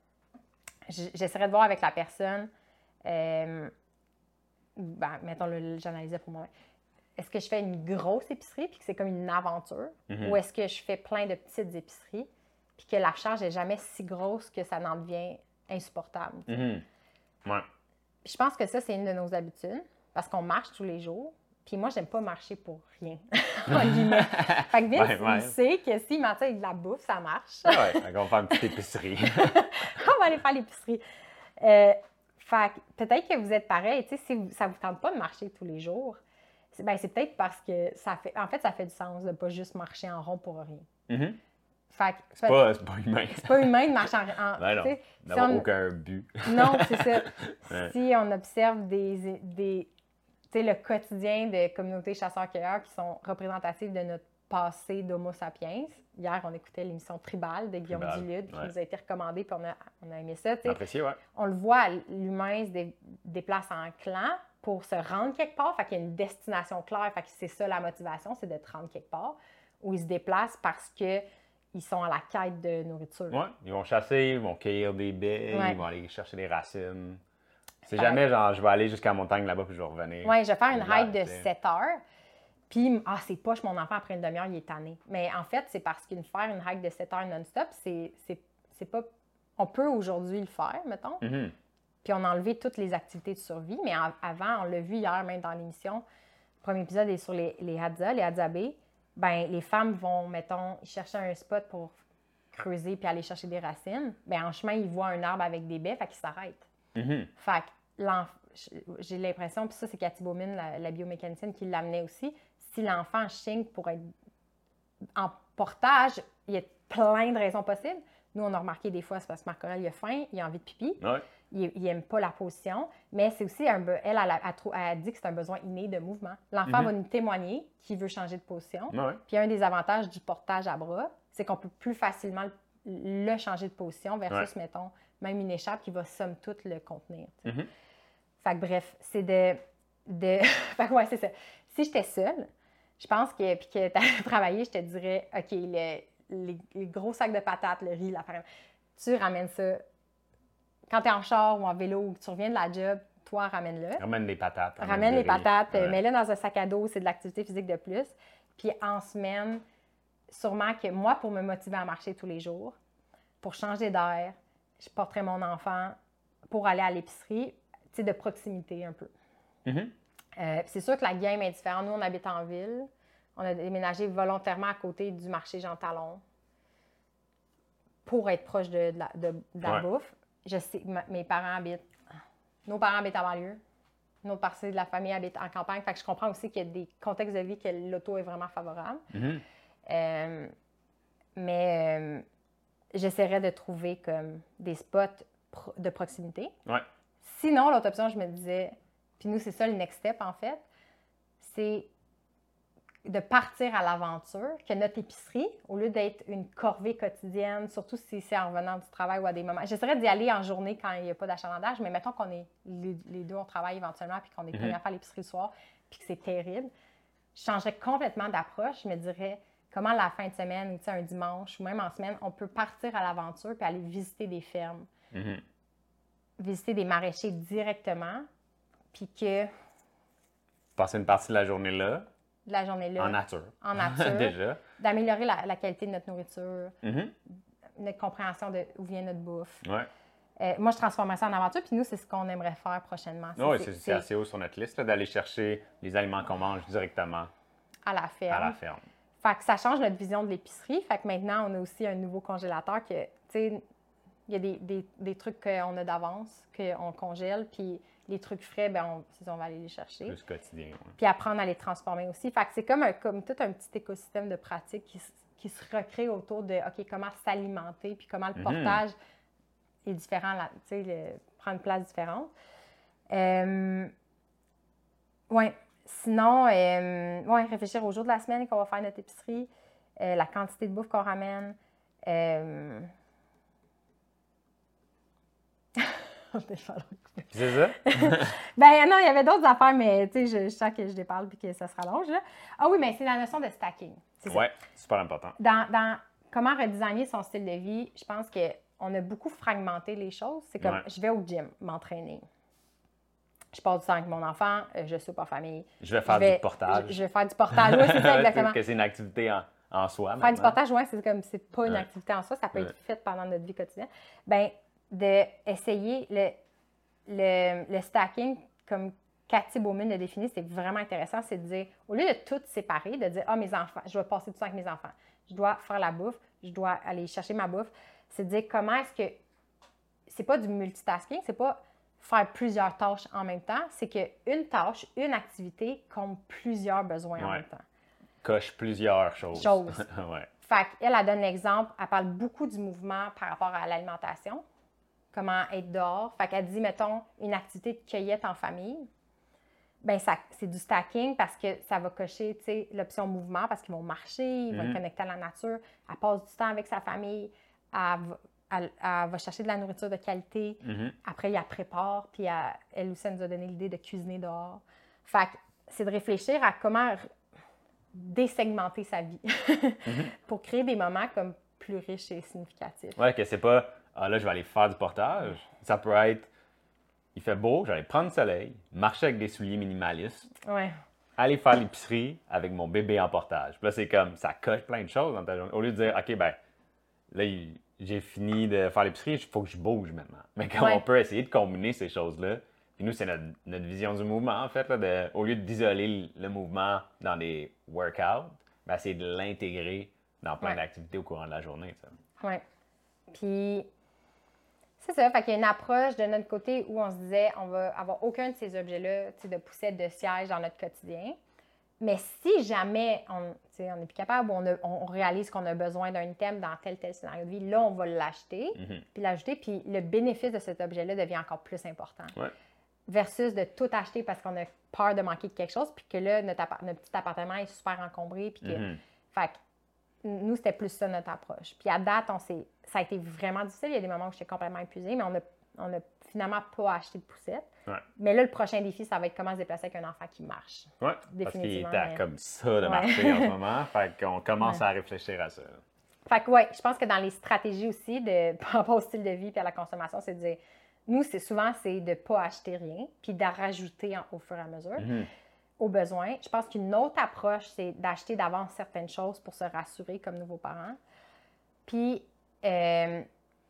j- j'essaierais de voir avec la personne, euh, ben, mettons, le- j'analysais pour moi, est-ce que je fais une grosse épicerie puis que c'est comme une aventure, Mhm. ou est-ce que je fais plein de petites épiceries puis que la charge n'est jamais si grosse que ça n'en devient insupportable? tu sais? Mhm. Ouais. Je pense que ça, c'est une de nos habitudes parce qu'on marche tous les jours. Puis moi, j'aime pas marcher pour rien, en guillemets. Fait que Vince, Ouais, ouais. il sait que s'il m'attend avec de la bouffe, ça marche. Ah ouais, fait qu'on va faire une petite épicerie. On va aller faire l'épicerie. Euh, fait que peut-être que vous êtes pareil, tu sais, si vous- ça vous tente pas de marcher tous les jours, c'est ben, c'est peut-être parce que ça fait, en fait, ça fait du sens de pas juste marcher en rond pour rien. Mhm. Fait que, C'est pas, c'est pas humain. c'est pas humain de marcher en... en Ben non, tu sais, d'avoir si on- aucun but. Non, c'est ça. Ouais. Si on observe des, des tu sais, le quotidien de communautés chasseurs-cueilleurs qui sont représentatives de notre passé d'Homo sapiens. Hier, on écoutait l'émission Tribal de Guillaume Tribal, Dulude qui ouais. nous a été recommandée, puis on a, on a aimé ça. tu sais. Apprécié, ouais. On le voit, l'humain se dé- déplace en clan pour se rendre quelque part. Fait qu'il y a une destination claire. Fait que c'est ça la motivation, c'est de te rendre quelque part. Ou ils se déplacent parce que ils sont à la quête de nourriture. Ouais, ils vont chasser, ils vont cueillir des baies, Ouais. ils vont aller chercher des racines. C'est Fait- jamais genre, je vais aller jusqu'à la montagne là-bas puis je vais revenir. Oui, je vais faire une Là, hike de tu sais. sept heures. Puis, ah, c'est poche, mon enfant, après une demi-heure, il est tanné. Mais en fait, c'est parce qu'une faire une hike de sept heures non-stop, c'est, c'est, c'est pas. On peut aujourd'hui le faire, mettons. Mhm. Puis, on a enlevé toutes les activités de survie. Mais en- avant, on l'a vu hier, même dans l'émission, le premier épisode est sur les, les Hadza, les Hadza-B. Ben, les femmes vont, mettons, chercher un spot pour creuser puis aller chercher des racines. Ben, en chemin, ils voient un arbre avec des baies, fait qu'ils s'arrêtent. Mhm. Fait que l'enf- j'ai l'impression, puis ça, c'est Cathy Bowman, la, la biomécanicienne, qui l'amenait aussi. Si l'enfant chigne pour être en portage, il y a plein de raisons possibles. Nous, on a remarqué des fois, c'est parce que Marc-Aurèle, il a faim, il a envie de pipi. Ouais. Il n'aime pas la position, mais c'est aussi un be- elle, elle, a, elle trou- elle a dit que c'est un besoin inné de mouvement. L'enfant Mhm. va nous témoigner qu'il veut changer de position. Ouais. Puis un des avantages du portage à bras, c'est qu'on peut plus facilement le, le changer de position versus, mettons, même une écharpe qui va somme toute le contenir. tu sais. Mhm. Fait que bref, c'est de. de... fait que ouais, c'est ça. Si j'étais seule, je pense que. Puis que tu as travaillé, je te dirais, OK, le- les, les gros sacs de patates, le riz, la farine, tu ramènes ça. Quand tu es en char ou en vélo ou que tu reviens de la job, toi, ramène-le. Ramène des patates. Ramène du les riz. patates, euh, Ouais. mets-le dans un sac à dos, c'est de l'activité physique de plus. Puis en semaine, sûrement que moi, pour me motiver à marcher tous les jours, pour changer d'air, je porterais mon enfant pour aller à l'épicerie, tu sais, de proximité un peu. Mhm. Euh, puis c'est sûr que la game est différente. Nous, on habite en ville. On a déménagé volontairement à côté du marché Jean Talon pour être proche de, de la, de, de la Ouais. bouffe. Je sais, ma- mes parents habitent, nos parents habitent en banlieue. Une autre partie de la famille habite en campagne. Fait que je comprends aussi qu'il y a des contextes de vie que l'auto est vraiment favorable. Mhm. Euh, mais euh, j'essaierais de trouver comme des spots pro- de proximité. Ouais. Sinon, l'autre option, je me disais, puis nous, c'est ça le next step en fait, c'est de partir à l'aventure, que notre épicerie, au lieu d'être une corvée quotidienne, surtout si c'est en revenant du travail ou à des moments. J'essaierais d'y aller en journée quand il n'y a pas d'achalandage, mais mettons qu'on est les, les deux, on travaille éventuellement, puis qu'on est Mhm. pogné à faire l'épicerie le soir, puis que c'est terrible. Je changerais complètement d'approche. Je me dirais comment la fin de semaine, ou tu sais, un dimanche, ou même en semaine, on peut partir à l'aventure puis aller visiter des fermes, Mhm. visiter des maraîchers directement, puis que Passer une partie de la journée là, de la journée-là, en nature. en nature, Déjà. d'améliorer la, la qualité de notre nourriture, Mhm. notre compréhension de où vient notre bouffe. Ouais. Euh, moi, je transforme ça en aventure, puis nous, c'est ce qu'on aimerait faire prochainement. Ah oui, c'est c'est assez haut sur notre liste là, d'aller chercher les aliments qu'on mange directement à la ferme. à la ferme. Fait que ça change notre vision de l'épicerie. Fait que maintenant, on a aussi un nouveau congélateur que, tu sais, il y a des, des, des trucs qu'on a d'avance, qu'on congèle, puis les trucs frais, ben on, c'est ça, on va aller les chercher. Plus quotidien. ouais. Puis apprendre à les transformer aussi. Fait que c'est comme, un, comme tout un petit écosystème de pratiques qui, s- qui se recrée autour de, OK, comment s'alimenter, puis comment le Mhm. portage est différent, là, tu sais, le- prend une place différente. Euh, ouais. Sinon, euh, ouais, réfléchir au jour de la semaine qu'on va faire notre épicerie, euh, la quantité de bouffe qu'on ramène. Euh... C'est ça? Ben non, il y avait d'autres affaires, mais tu sais, je, je sens que je déparle puis que ça se rallonge. Là. Ah oui, mais c'est la notion de stacking. C'est ça. Ouais, super important. Dans, dans comment redesigner son style de vie, je pense qu'on a beaucoup fragmenté les choses. C'est comme, Ouais. je vais au gym m'entraîner. Je passe du temps avec mon enfant, euh, je suis pas en famille. Je vais faire Je vais- du portage. Je, je vais faire du portage, oui, c'est ça, exactement. que c'est une activité en, en soi. Faire du maintenant. portage, oui, c'est comme, c'est pas une Ouais. activité en soi, ça peut Ouais. être fait pendant notre vie quotidienne. Bien, d'essayer le, le, le stacking, comme Cathy Bowman l'a défini, c'est vraiment intéressant, c'est de dire, au lieu de tout séparer, de dire, ah, mes enfants, je vais passer du temps avec mes enfants, je dois faire la bouffe, je dois aller chercher ma bouffe, c'est de dire comment est-ce que, c'est pas du multitasking, c'est pas faire plusieurs tâches en même temps, c'est qu'une tâche, une activité compte plusieurs besoins en Ouais. même temps. coche plusieurs choses. Choses. Ouais. Fait qu'elle, elle donne l'exemple, elle parle beaucoup du mouvement par rapport à l'alimentation, comment être dehors. Fait qu'elle dit, mettons, une activité de cueillette en famille, bien, ça, c'est du stacking parce que ça va cocher, tu sais, l'option mouvement parce qu'ils vont marcher, ils vont Mhm. être connectés à la nature. Elle passe du temps avec sa famille, elle, va- elle- elle va chercher de la nourriture de qualité. Mhm. Après, il la prépare, puis elle, elle aussi, elle nous a donné l'idée de cuisiner dehors. Fait que c'est de réfléchir à comment r- désegmenter sa vie pour créer des moments comme plus riches et significatifs. Ouais, que c'est pas, ah là, je vais aller faire du portage. Ça peut être, il fait beau, j'allais prendre le soleil, marcher avec des souliers minimalistes, Ouais. aller faire l'épicerie avec mon bébé en portage. Puis là, c'est comme, ça coche plein de choses dans ta journée. Au lieu de dire, OK, ben, là, il- j'ai fini de faire l'épicerie, il faut que je bouge maintenant. Mais comme Ouais. on peut essayer de combiner ces choses-là, puis nous, c'est notre, notre vision du mouvement, en fait, là, de, au lieu d'isoler le mouvement dans des workouts, ben, c'est de l'intégrer dans plein Ouais. d'activités au courant de la journée. Ça. Oui. Puis, c'est ça. Fait qu'il y a une approche de notre côté où on se disait, on va avoir aucun de ces objets-là, tu sais, de poussette, de siège dans notre quotidien. Mais si jamais on tu sais, on n'est plus capable ou on, a- on réalise qu'on a besoin d'un item dans tel, tel scénario de vie, là, on va l'acheter, Mhm. puis l'ajouter, puis le bénéfice de cet objet-là devient encore plus important. Ouais. Versus de tout acheter parce qu'on a peur de manquer de quelque chose, puis que là, notre, appart- notre petit appartement est super encombré, puis que... Mhm. Fait que nous, c'était plus ça notre approche. Puis à date, on s'est, ça a été vraiment difficile. Il y a des moments où j'étais complètement épuisée, mais on a, on a finalement pas acheté de poussette. Ouais. Mais là, le prochain défi, ça va être comment se déplacer avec un enfant qui marche. Ouais, parce qu'il Définitivement, était à mais- comme ça de Ouais. marcher en ce moment. Fait qu'on commence Ouais. à réfléchir à ça. Fait que ouais, je pense que dans les stratégies aussi de, par rapport au style de vie et à la consommation, c'est de dire, nous, c'est souvent, c'est de ne pas acheter rien, puis d'en rajouter en- au fur et à mesure, Mhm. aux besoins. Je pense qu'une autre approche, c'est d'acheter d'avance certaines choses pour se rassurer comme nouveaux parents. Puis euh,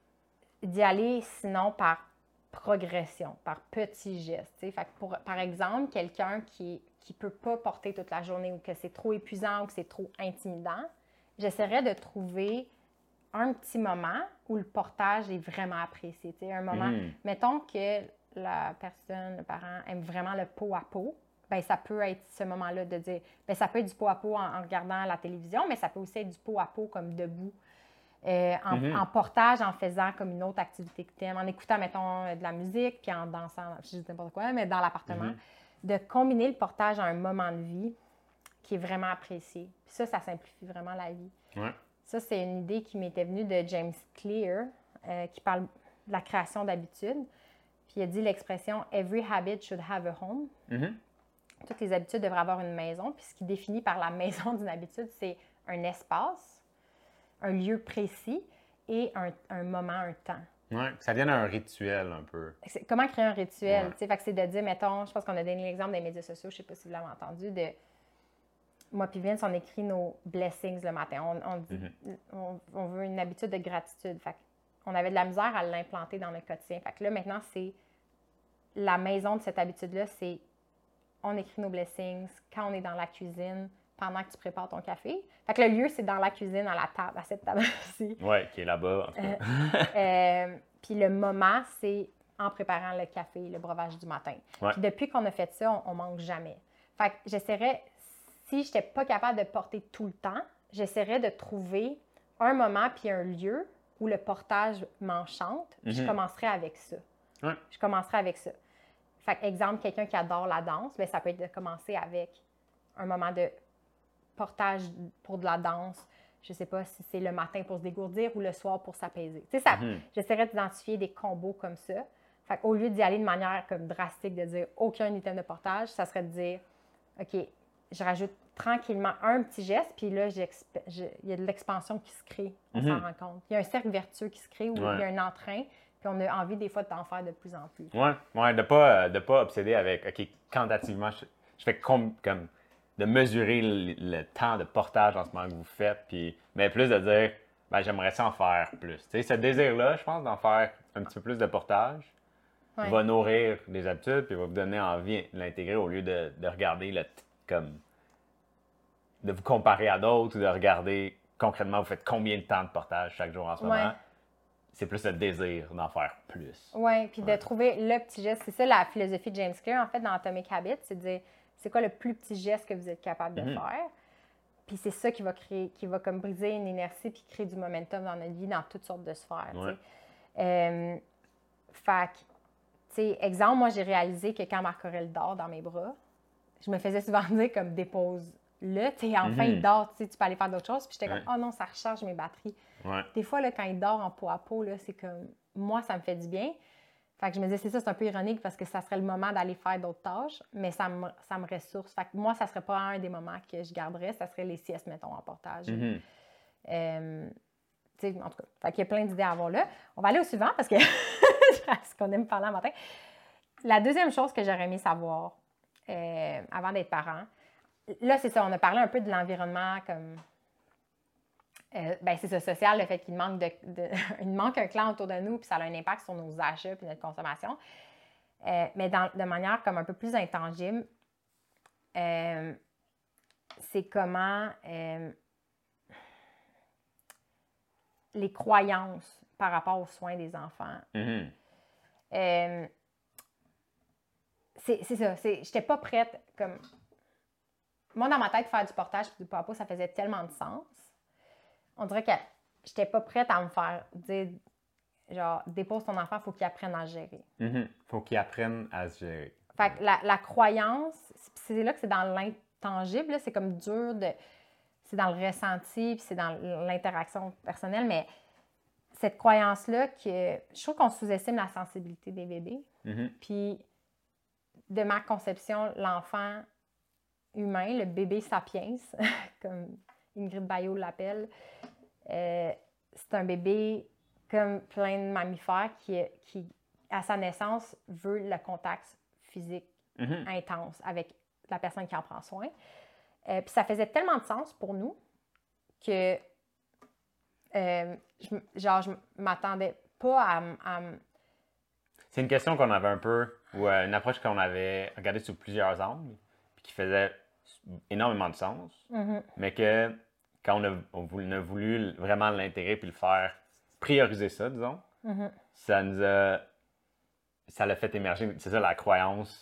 d'y aller sinon par progression, par petits gestes. T'sais. Fait que pour, par exemple, quelqu'un qui ne peut pas porter toute la journée ou que c'est trop épuisant ou que c'est trop intimidant, j'essaierais de trouver un petit moment où le portage est vraiment apprécié. T'sais. Un moment, Mhm. mettons que la personne, le parent, aime vraiment le pot à pot. Bien, ça peut être ce moment-là de dire, bien, ça peut être du pot à pot en, en regardant la télévision, mais ça peut aussi être du pot à pot comme debout, euh, en, Mhm. en portage, en faisant comme une autre activité que tu aimes, en écoutant, mettons, euh, de la musique, puis en dansant, je dis n'importe quoi, mais dans l'appartement. Mhm. De combiner le portage à un moment de vie qui est vraiment apprécié. Puis ça, ça simplifie vraiment la vie. Ouais. Ça, c'est une idée qui m'était venue de James Clear, euh, qui parle de la création d'habitudes. Puis il a dit l'expression « Every habit should have a home ». Mhm. Toutes les habitudes devraient avoir une maison. Puis ce qui définit par la maison d'une habitude, c'est un espace, un lieu précis et un, un moment, un temps. Ouais, que ça devienne un rituel un peu. C'est- comment créer un rituel? Ouais. tu sais? Fait que c'est de dire, mettons, je pense qu'on a donné l'exemple des médias sociaux, je ne sais pas si vous l'avez entendu, de moi puis Vince, on écrit nos blessings le matin. On, on, dit, on, on veut une habitude de gratitude. Fait on avait de la misère à l'implanter dans notre quotidien. Fait que là, maintenant, c'est la maison de cette habitude-là, c'est on écrit nos blessings quand on est dans la cuisine, pendant que tu prépares ton café. Fait que le lieu, c'est dans la cuisine, à la table, à cette table-ci. Ouais, qui est là-bas, en tout cas. Euh, puis le moment, c'est en préparant le café, le breuvage du matin. Ouais. Puis depuis qu'on a fait ça, on, on manque jamais. Fait que j'essaierais, si je n'étais pas capable de porter tout le temps, j'essaierais de trouver un moment puis un lieu où le portage m'enchante, puis je Mhm. commencerais avec ça. Ouais. Je commencerais avec ça. Fait que, exemple, quelqu'un qui adore la danse, bien, ça peut être de commencer avec un moment de portage pour de la danse. Je ne sais pas si c'est le matin pour se dégourdir ou le soir pour s'apaiser. Tu sais, ça, Mhm. j'essaierais d'identifier des combos comme ça. Fait qu'au lieu d'y aller de manière comme drastique, de dire aucun item de portage, ça serait de dire, OK, je rajoute tranquillement un petit geste, puis là, j'exp- je- il y a de l'expansion qui se crée, on s'en Mhm. rend compte. Il y a un cercle vertueux qui se crée où Ouais. il y a un entrain, puis on a envie des fois d'en faire de plus en plus. Ouais, ouais, de pas, euh, de pas obséder avec, OK, quantitativement, je, je fais com- comme, de mesurer le, le temps de portage en ce moment que vous faites, puis, mais plus de dire, ben, j'aimerais ça en faire plus. Tu sais, ce désir-là, je pense, d'en faire un petit peu plus de portage, Ouais. va nourrir des habitudes, puis va vous donner envie de l'intégrer au lieu de, de regarder le, t- comme, de vous comparer à d'autres ou de regarder concrètement, vous faites combien de temps de portage chaque jour en ce Ouais. moment. C'est plus le désir d'en faire plus. Oui, puis de Ouais. trouver le petit geste. C'est ça la philosophie de James Clear, en fait, dans Atomic Habits, c'est de dire c'est quoi le plus petit geste que vous êtes capable de Mhm. faire. puis c'est ça qui va créer, qui va comme briser une inertie puis créer du momentum dans notre vie, dans toutes sortes de sphères. Ouais. Euh, fait que, tu sais, exemple, moi, j'ai réalisé que quand Marc-Aurèle dort dans mes bras, je me faisais souvent dire comme dépose-le, tu sais, enfin, Mm-hmm. il dort, tu sais, tu peux aller faire d'autres choses. Puis j'étais Ouais. comme, oh non, ça recharge mes batteries. Ouais. Des fois, là, quand il dort en peau à peau, là, c'est comme, moi, ça me fait du bien. Fait que je me disais, c'est ça, c'est un peu ironique parce que ça serait le moment d'aller faire d'autres tâches, mais ça me, ça me ressource. Fait que moi, ça serait pas un des moments que je garderais, ça serait les siestes, mettons, en portage. Mm-hmm. Euh, tu sais, en tout cas, fait qu'il y a plein d'idées à avoir là. On va aller au suivant parce que ce qu'on aime parler le matin. La deuxième chose que j'aurais aimé savoir euh, avant d'être parent, là, c'est ça, on a parlé un peu de l'environnement comme. Euh, ben c'est ça, social, le fait qu'il manque, de, de, il manque un clan autour de nous, puis ça a un impact sur nos achats puis notre consommation. Euh, mais dans, de manière comme un peu plus intangible, euh, c'est comment euh, les croyances par rapport aux soins des enfants. Mm-hmm. Euh, c'est, c'est ça, c'est, j'étais pas prête comme. Moi, dans ma tête, faire du portage et du papa, ça faisait tellement de sens. On dirait que j'étais pas prête à me faire dire, genre, dépose ton enfant, il faut qu'il apprenne à gérer. Mm-hmm. Faut qu'il apprenne à se gérer. Fait que la, la croyance, c'est là que c'est dans l'intangible, là, c'est comme dur de. C'est dans le ressenti, puis c'est dans l'interaction personnelle, mais cette croyance-là, que je trouve qu'on sous-estime la sensibilité des bébés. Mm-hmm. Puis, de ma conception, l'enfant humain, le bébé sapiens, comme Ingrid Baillot l'appelle, euh, c'est un bébé comme plein de mammifères qui, qui, à sa naissance, veut le contact physique Mm-hmm. intense avec la personne qui en prend soin. Euh, puis ça faisait tellement de sens pour nous que, euh, je, genre, je m'attendais pas à, à C'est une question qu'on avait un peu, ou euh, une approche qu'on avait regardée sous plusieurs angles, puis qui faisait énormément de sens, mm-hmm. mais que quand on a, on voulu, on a voulu vraiment l'intégrer puis le faire prioriser ça, disons, Mm-hmm. ça nous a. Ça l'a fait émerger, c'est ça la croyance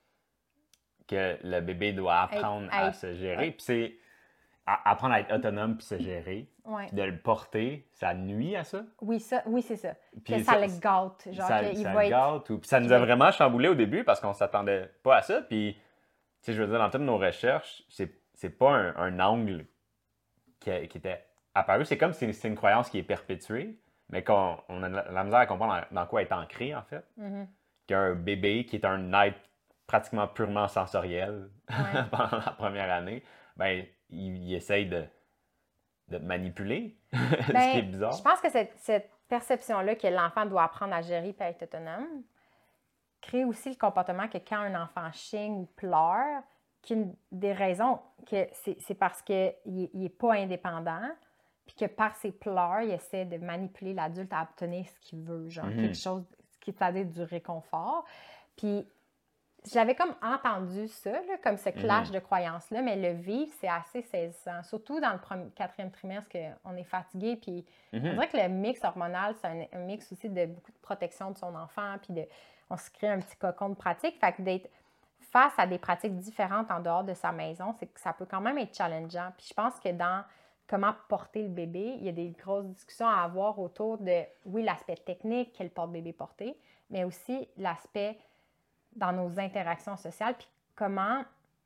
que le bébé doit apprendre à, à se gérer. ouais. Puis c'est à, apprendre à être autonome puis se gérer. Ouais. Puis de le porter, ça nuit à ça. Oui, ça, oui c'est ça. Puis que ça, ça le gâte. Genre, ça, qu'il ça va le être. gâte. Ou, puis ça nous il a va être- vraiment chamboulé au début parce qu'on s'attendait pas à ça. Puis, tu sais, je veux dire, dans toutes nos recherches, c'est, c'est pas un, un angle qui, a- qui était apparu. C'est comme si c'est une croyance qui est perpétuée, mais qu'on on a de la, la misère à comprendre dans, dans quoi elle est ancrée, en fait. Mhm. Qu'un bébé qui est un être pratiquement purement sensoriel Ouais. pendant la première année, ben, il, il essaye de, de te manipuler, ce Ben, qui est bizarre. Je pense que cette, cette perception-là que l'enfant doit apprendre à gérer et à être autonome crée aussi le comportement que quand un enfant chigne ou pleure, qu'une des raisons, que c'est, c'est parce qu'il n'est pas indépendant, puis que par ses pleurs, il essaie de manipuler l'adulte à obtenir ce qu'il veut, genre Mhm. quelque chose qui est à dire du réconfort. Puis j'avais comme entendu ça, là, comme ce clash Mhm. de croyances-là, mais le vivre, c'est assez saisissant. Surtout dans le premier, quatrième trimestre, qu'on est fatigué, puis Mhm. on dirait que le mix hormonal, c'est un, un mix aussi de beaucoup de protection de son enfant, puis de, on se crée un petit cocon de pratique. Fait que d'être face à des pratiques différentes en dehors de sa maison, c'est que ça peut quand même être challengeant. Puis je pense que dans comment porter le bébé, il y a des grosses discussions à avoir autour de, oui, l'aspect technique, quel porte-bébé porter, mais aussi l'aspect dans nos interactions sociales, puis comment,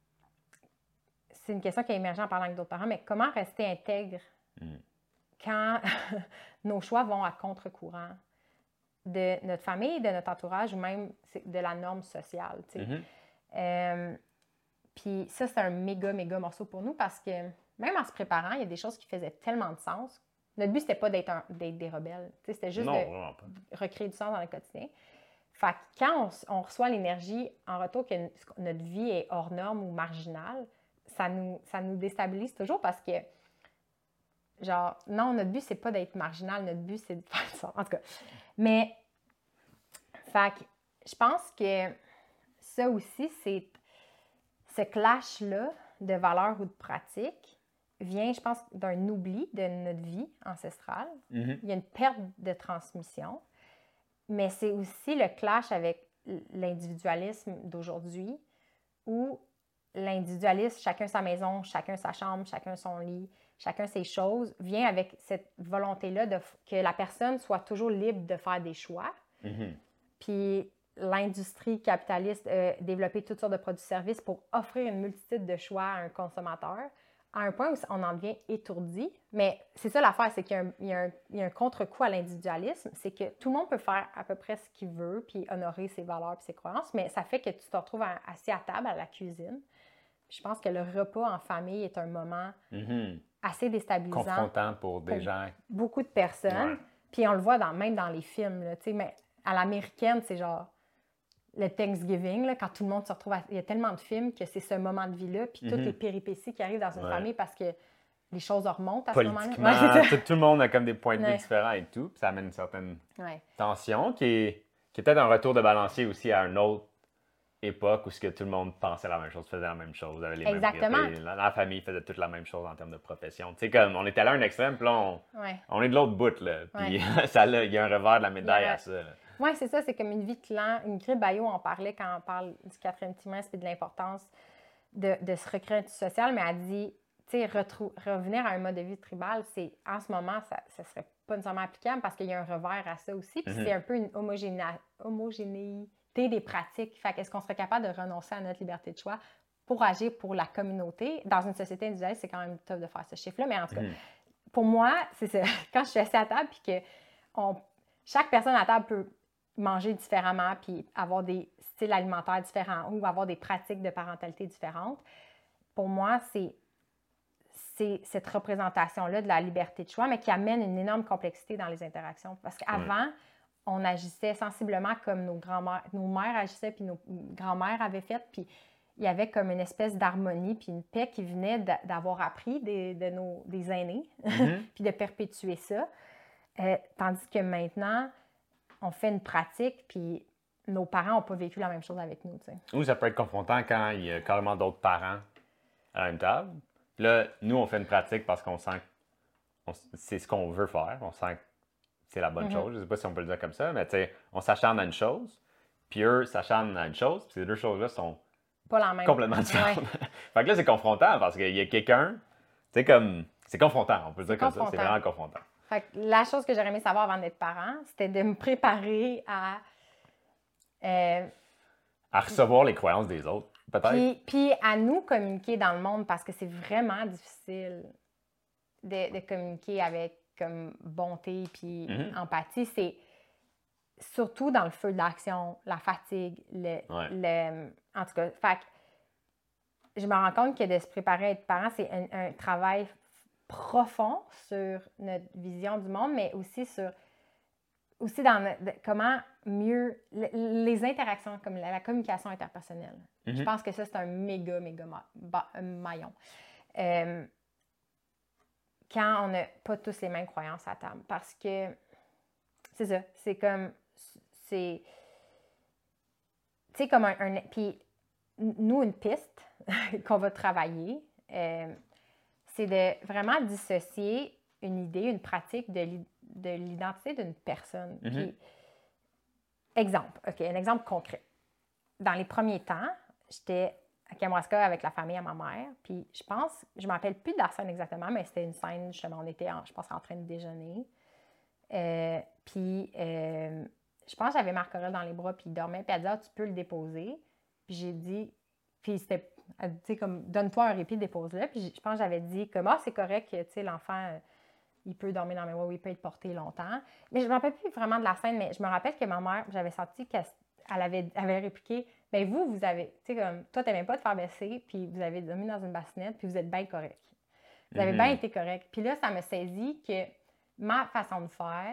c'est une question qui a émergé en parlant avec d'autres parents, mais comment rester intègre Mm. quand nos choix vont à contre-courant de notre famille, de notre entourage ou même de la norme sociale, tu sais. Mhm. Euh, puis ça, c'est un méga, méga morceau pour nous parce que même en se préparant, il y a des choses qui faisaient tellement de sens. Notre but, c'était pas d'être, un, d'être des rebelles. Tu sais, c'était juste Non, de vraiment pas. recréer du sens dans le quotidien. Fait que quand on, on reçoit l'énergie en retour que notre vie est hors norme ou marginale, ça nous, ça nous déstabilise toujours parce que, genre, non, notre but, c'est pas d'être marginal, notre but, c'est de faire ça. En tout cas. Mais, fait que je pense que ça aussi, c'est ce clash-là de valeurs ou de pratiques vient, je pense, d'un oubli de notre vie ancestrale. Mhm. Il y a une perte de transmission, mais c'est aussi le clash avec l'individualisme d'aujourd'hui où l'individualisme, chacun sa maison, chacun sa chambre, chacun son lit, chacun ses choses, vient avec cette volonté-là de, que la personne soit toujours libre de faire des choix. Mm-hmm. Puis l'industrie capitaliste a développé toutes sortes de produits-services pour offrir une multitude de choix à un consommateur, à un point où on en devient étourdi. Mais c'est ça l'affaire, c'est qu'il y a un, il y a un, il y a un contre-coup à l'individualisme, c'est que tout le monde peut faire à peu près ce qu'il veut, puis honorer ses valeurs et ses croyances, mais ça fait que tu te retrouves à, assis à table à la cuisine. Je pense que le repas en famille est un moment mm-hmm. assez déstabilisant. Confrontant pour des pour gens. Beaucoup de personnes. Ouais. Puis on le voit dans, même dans les films, là, mais à l'américaine, c'est genre le Thanksgiving, là, quand tout le monde se retrouve... À... Il y a tellement de films que c'est ce moment de vie-là, puis mm-hmm. toutes les péripéties qui arrivent dans une ouais. famille parce que les choses remontent à ce moment-là. Ouais, tout, tout le monde a comme des points de vue ouais. différents et tout, puis ça amène une certaine ouais. tension qui est, qui est peut-être un retour de balancier aussi à une autre époque où ce que tout le monde pensait la même chose, faisait la même chose, avait les Exactement. mêmes priorités. La, la famille faisait toute la même chose en termes de profession. Tu sais, comme on était là à un extrême, puis là, on, ouais. on est de l'autre bout, là. Puis ouais. ça, là, il y a un revers de la médaille a... à ça. Oui, c'est ça, c'est comme une vie de clan. Ingrid Baillot en parlait quand on parle du quatrième trimestre et de l'importance de, de se recréer un tissu social, mais elle dit, tu sais, revenir à un mode de vie tribal, c'est en ce moment, ça ne serait pas nécessairement applicable parce qu'il y a un revers à ça aussi, puis mm-hmm. c'est un peu une homogéné... homogénéité des pratiques. Fait qu'est-ce qu'on serait capable de renoncer à notre liberté de choix pour agir pour la communauté? Dans une société individuelle, c'est quand même tough de faire ce chiffre-là, mais en tout cas, mm-hmm. pour moi, c'est ça. Quand je suis assise à table, puis que on... chaque personne à table peut manger différemment, puis avoir des styles alimentaires différents ou avoir des pratiques de parentalité différentes. Pour moi, c'est, c'est cette représentation-là de la liberté de choix, mais qui amène une énorme complexité dans les interactions. Parce qu'avant, oui. on agissait sensiblement comme nos grands-mères, nos mères agissaient, puis nos grands-mères avaient fait, puis il y avait comme une espèce d'harmonie, puis une paix qui venait d'avoir appris des, de nos, des aînés, mm-hmm. puis de perpétuer ça. Euh, tandis que maintenant, on fait une pratique, puis nos parents n'ont pas vécu la même chose avec nous. T'sais. Ou ça peut être confrontant quand il y a carrément d'autres parents à la même table. Là, nous, on fait une pratique parce qu'on sent que c'est ce qu'on veut faire. On sent que c'est la bonne mm-hmm. chose. Je ne sais pas si on peut le dire comme ça, mais on s'acharne à une chose, puis eux s'acharnent à une chose, puis ces deux choses-là sont pas la même. complètement différentes. Ouais. Fait que là, c'est confrontant parce qu'il y a quelqu'un, tu sais, comme, c'est confrontant, on peut le dire comme ça, c'est vraiment confrontant. Fait que la chose que j'aurais aimé savoir avant d'être parent, c'était de me préparer à... Euh, à recevoir les croyances des autres, peut-être. Puis, puis à nous communiquer dans le monde, parce que c'est vraiment difficile de, de communiquer avec comme bonté puis mm-hmm. empathie. C'est surtout dans le feu de l'action, la fatigue, le... Ouais. le en tout cas, fait que je me rends compte que de se préparer à être parent, c'est un, un travail profond sur notre vision du monde, mais aussi sur aussi dans notre, de, comment mieux le, les interactions, comme la, la communication interpersonnelle. Mm-hmm. Je pense que ça, c'est un méga, méga ma, ba, maillon. Euh, quand on n'a pas tous les mêmes croyances à table. Parce que c'est ça, c'est comme c'est tu sais, comme un, un puis nous, une piste qu'on va travailler, euh, c'est de vraiment dissocier une idée, une pratique de, de l'identité d'une personne. Mm-hmm. Puis, exemple, OK, un exemple concret. Dans les premiers temps, j'étais à Kamouraska avec la famille à ma mère, puis je pense, je ne me rappelle plus de la scène exactement, mais c'était une scène, justement, on était, en, je pense, en train de déjeuner. Euh, puis, euh, je pense que j'avais Marc-Aurèle dans les bras, puis il dormait, puis elle dit « Ah, tu peux le déposer. » Puis j'ai dit, puis c'était, elle dit comme « Donne-toi un répit, dépose-le. » Puis je pense que j'avais dit comme « Ah, c'est correct, tu sais, l'enfant, il peut dormir dans mes bras, oui, il peut être porté longtemps. » Mais je ne me rappelle plus vraiment de la scène, mais je me rappelle que ma mère, j'avais senti qu'elle avait, avait répliqué « Bien, vous, vous avez, tu sais, comme, toi, tu n'aimais pas te faire baisser, puis vous avez dormi dans une bassinette, puis vous êtes bien correct. Vous avez mm-hmm. bien été correct. » Puis là, ça me saisit que ma façon de faire,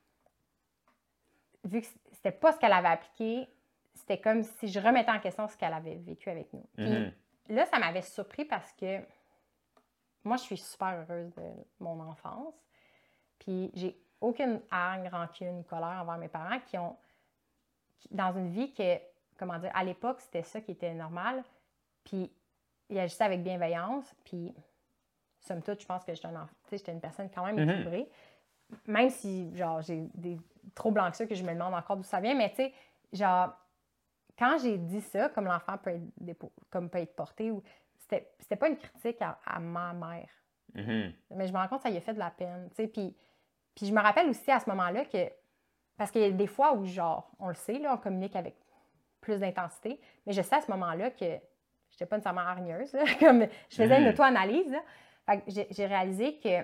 vu que c'était pas ce qu'elle avait appliqué, c'était comme si je remettais en question ce qu'elle avait vécu avec nous. Puis mm-hmm. là, ça m'avait surpris parce que moi, je suis super heureuse de mon enfance. Puis j'ai aucune hargne, rancune, colère envers mes parents qui ont, qui, dans une vie que, comment dire, à l'époque, c'était ça qui était normal. Puis ils agissaient avec bienveillance. Puis, somme toute, je pense que j'étais, un enfant, j'étais une personne quand même mm-hmm. équilibrée. Même si, genre, j'ai des troubles anxieux que je me demande encore d'où ça vient, mais tu sais, genre, quand j'ai dit ça, comme l'enfant peut être, dépo- comme peut être porté, ou, c'était, c'était pas une critique à, à ma mère. Mm-hmm. Mais je me rends compte que ça lui a fait de la peine. Tu sais, puis, puis je me rappelle aussi à ce moment-là que, parce qu'il y a des fois où, genre, on le sait, là, on communique avec plus d'intensité, mais je sais à ce moment-là que j'étais pas nécessairement hargneuse, là, comme je faisais Mm. une auto-analyse. Là. Fait que j'ai, j'ai réalisé que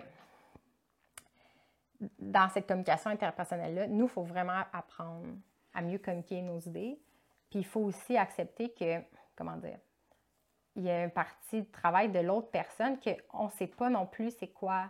dans cette communication interpersonnelle-là, nous, il faut vraiment apprendre à mieux communiquer nos idées. Puis il faut aussi accepter que, comment dire, il y a une partie de travail de l'autre personne qu'on ne sait pas non plus c'est quoi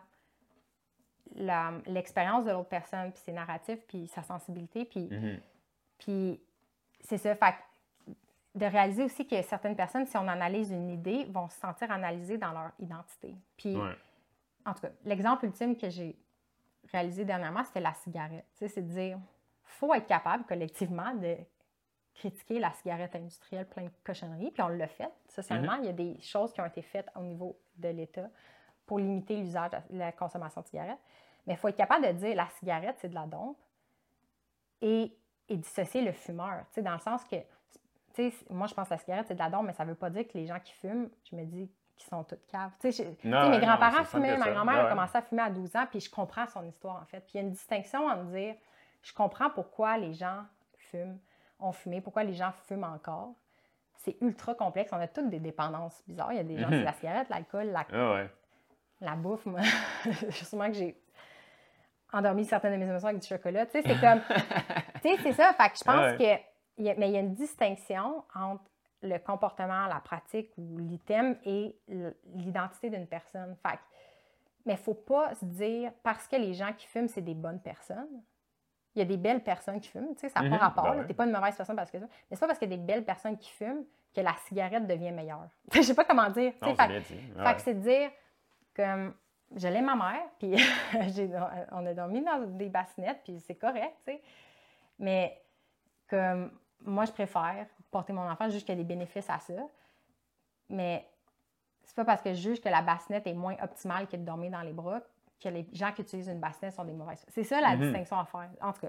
la, l'expérience de l'autre personne, puis ses narratifs, puis sa sensibilité. Puis, Mm-hmm. puis c'est ça. Fait que de réaliser aussi que certaines personnes, si on analyse une idée, vont se sentir analysées dans leur identité. Puis, Ouais. en tout cas, l'exemple ultime que j'ai réalisé dernièrement, c'était la cigarette. Tu sais, c'est de dire, faut être capable collectivement de critiquer la cigarette industrielle plein de cochonneries, puis on l'a fait. Socialement, mm-hmm. il y a des choses qui ont été faites au niveau de l'État pour limiter l'usage de la consommation de cigarettes. Mais il faut être capable de dire la cigarette, c'est de la dompe et, et dissocier le fumeur. Tu sais, dans le sens que, tu sais, moi, je pense que la cigarette, c'est de la dompe, mais ça ne veut pas dire que les gens qui fument, je me dis qu'ils sont toutes caves. Tu sais, je, non, tu sais, mes non, grands-parents fumaient, ma grand-mère ouais. a commencé à fumer à douze ans, puis je comprends son histoire, en fait. Puis il y a une distinction entre dire, je comprends pourquoi les gens fument, ont fumé, pourquoi les gens fument encore. C'est ultra complexe. On a toutes des dépendances bizarres. Il y a des gens, mm-hmm. c'est la cigarette, l'alcool, la, oh, ouais. la bouffe. Moi, sûrement que j'ai endormi certaines de mes émotions avec du chocolat. Tu sais, c'est comme... tu sais, c'est ça. Fait que je pense oh, ouais. que... Y a, mais il y a une distinction entre le comportement, la pratique ou l'item et l'identité d'une personne. Fait que, mais il ne faut pas se dire, parce que les gens qui fument, c'est des bonnes personnes. Il y a des belles personnes qui fument, tu sais, ça n'a mm-hmm. pas rapport. Ben tu n'es pas une mauvaise personne parce que ça. Mais c'est pas parce qu'il y a des belles personnes qui fument que la cigarette devient meilleure. Je sais pas comment dire. Non, fait bien dit. Ouais. Fait que c'est de dire, comme, je l'aime ma mère, puis j'ai, on a dormi dans des bassinettes, puis c'est correct, tu sais. Mais comme, moi, je préfère porter mon enfant, juste qu'il y a des bénéfices à ça. Mais c'est pas parce que je juge que la bassinette est moins optimale que de dormir dans les bras que les gens qui utilisent une bassinette sont des mauvaises. C'est ça la mm-hmm. distinction à faire. En tout cas,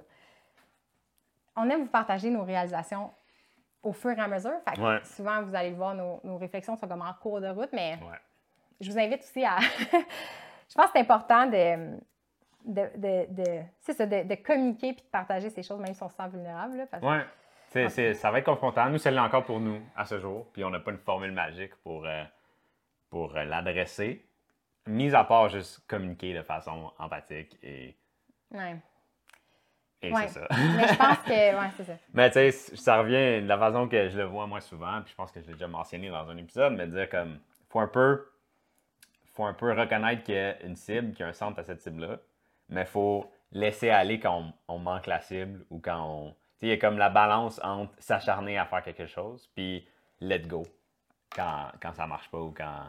on aime vous partager nos réalisations au fur et à mesure. Fait que ouais. souvent, vous allez le voir, nos, nos réflexions sont comme en cours de route, mais ouais. je vous invite aussi à... je pense que c'est important de, de, de, de, c'est ça, de, de communiquer et de partager ces choses, même si on se sent vulnérable. Là, parce que... ouais. c'est, c'est, ça va être confrontant. Nous, c'est là encore pour nous à ce jour. Puis on n'a pas une formule magique pour, euh, pour euh, l'adresser. Mis à part juste communiquer de façon empathique et... Ouais. Et ouais. c'est ça. Mais je pense que... Ouais, c'est ça. Mais tu sais, ça revient de la façon que je le vois moi souvent, puis je pense que je l'ai déjà mentionné dans un épisode, mais dire comme... Faut un peu... Faut un peu reconnaître qu'il y a une cible, qu'il y a un centre à cette cible-là, mais il faut laisser aller quand on, on manque la cible ou quand on... Tu sais, il y a comme la balance entre s'acharner à faire quelque chose, puis let go quand, quand ça marche pas ou quand...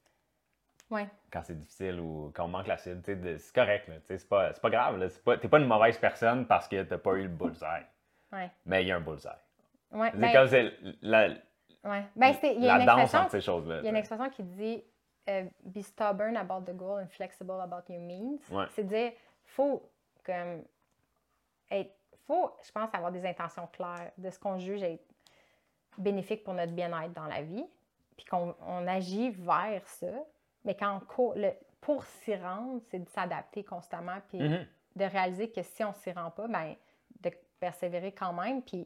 Ouais. Quand c'est difficile ou quand on manque la cible, de, c'est correct, là, c'est, pas, c'est pas grave. Là, c'est pas, t'es pas une mauvaise personne parce que t'as pas eu le bullseye. Ouais. Mais il y a un bullseye. Ouais. C'est ben, comme c'est la, ouais. ben, c'est, y a la une danse entre ces choses-là. Il y a une expression qui dit uh, « Be stubborn about the goal and flexible about your means ouais. ». C'est dire, faut comme être, faut, je pense, avoir des intentions claires de ce qu'on juge être bénéfique pour notre bien-être dans la vie, puis qu'on on agit vers ça. Mais quand on court, le, pour s'y rendre, c'est de s'adapter constamment, puis mm-hmm. de réaliser que si on ne s'y rend pas, bien, de persévérer quand même, puis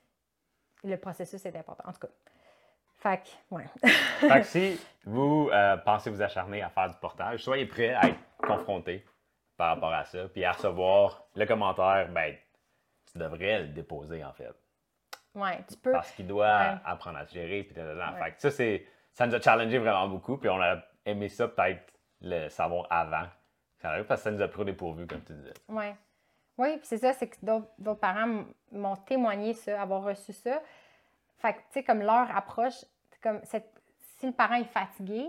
le processus est important. En tout cas, fait que, ouais. Fait que si vous euh, pensez vous acharner à faire du portage, soyez prêts à être confronté par rapport à ça, puis à recevoir le commentaire, ben, tu devrais le déposer, en fait. Ouais, tu peux. Parce qu'il doit ouais. apprendre à se gérer, puis là, ouais. Fait que ça, c'est, ça nous a challengé vraiment beaucoup, puis on a aimé ça peut-être le savoir avant. Parce que ça nous a pris au dépourvu, comme tu disais. Oui. Oui, puis c'est ça, c'est que d'autres, d'autres parents m'ont témoigné ça, avoir reçu ça. Fait que, tu sais, comme leur approche, comme cette, si le parent est fatigué,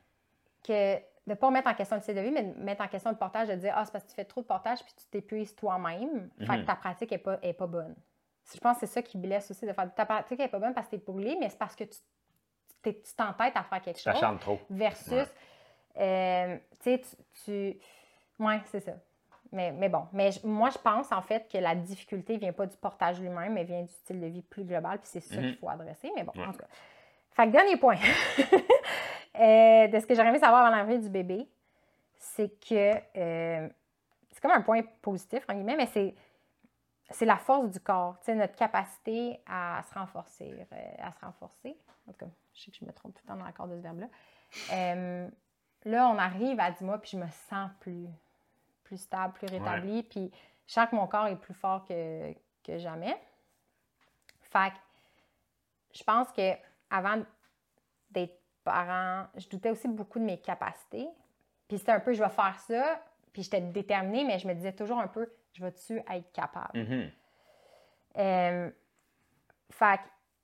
que de ne pas remettre en question le style de vie, mais de mettre en question le portage, de dire « Ah, c'est parce que tu fais trop de portage puis tu t'épuises toi-même. Mm-hmm. » Fait que ta pratique n'est pas, est pas bonne. Je pense que c'est ça qui blesse aussi, de faire ta pratique n'est pas bonne parce que tu es brûlé, mais c'est parce que tu tu t'entêtes à faire quelque chose. Ça chante trop. Versus, ouais. euh, tu sais, tu... tu... Ouais, c'est ça. Mais, mais bon, mais je- moi, je pense en fait que la difficulté ne vient pas du portage lui-même, mais vient du style de vie plus global, puis c'est ça Mhm. qu'il faut adresser. Mais bon, Ouais. en tout cas. Fait que dernier point euh, de ce que j'aurais aimé savoir avant l'arrivée du bébé, c'est que euh, c'est comme un point positif, en guillemets, mais c'est, c'est la force du corps, tu sais, notre capacité à se renforcer, euh, à se renforcer. En tout cas, je sais que je me trompe tout le temps dans l'accord de ce verbe-là. Euh, là, on arrive à dix mois, puis je me sens plus, plus stable, plus rétablie, puis je sens que mon corps est plus fort que, que jamais. Fait que je pense que avant d'être parent, je doutais aussi beaucoup de mes capacités. Puis c'était un peu, je vais faire ça, puis j'étais déterminée, mais je me disais toujours un peu, je vais-tu être capable? Mhm. Euh, fait que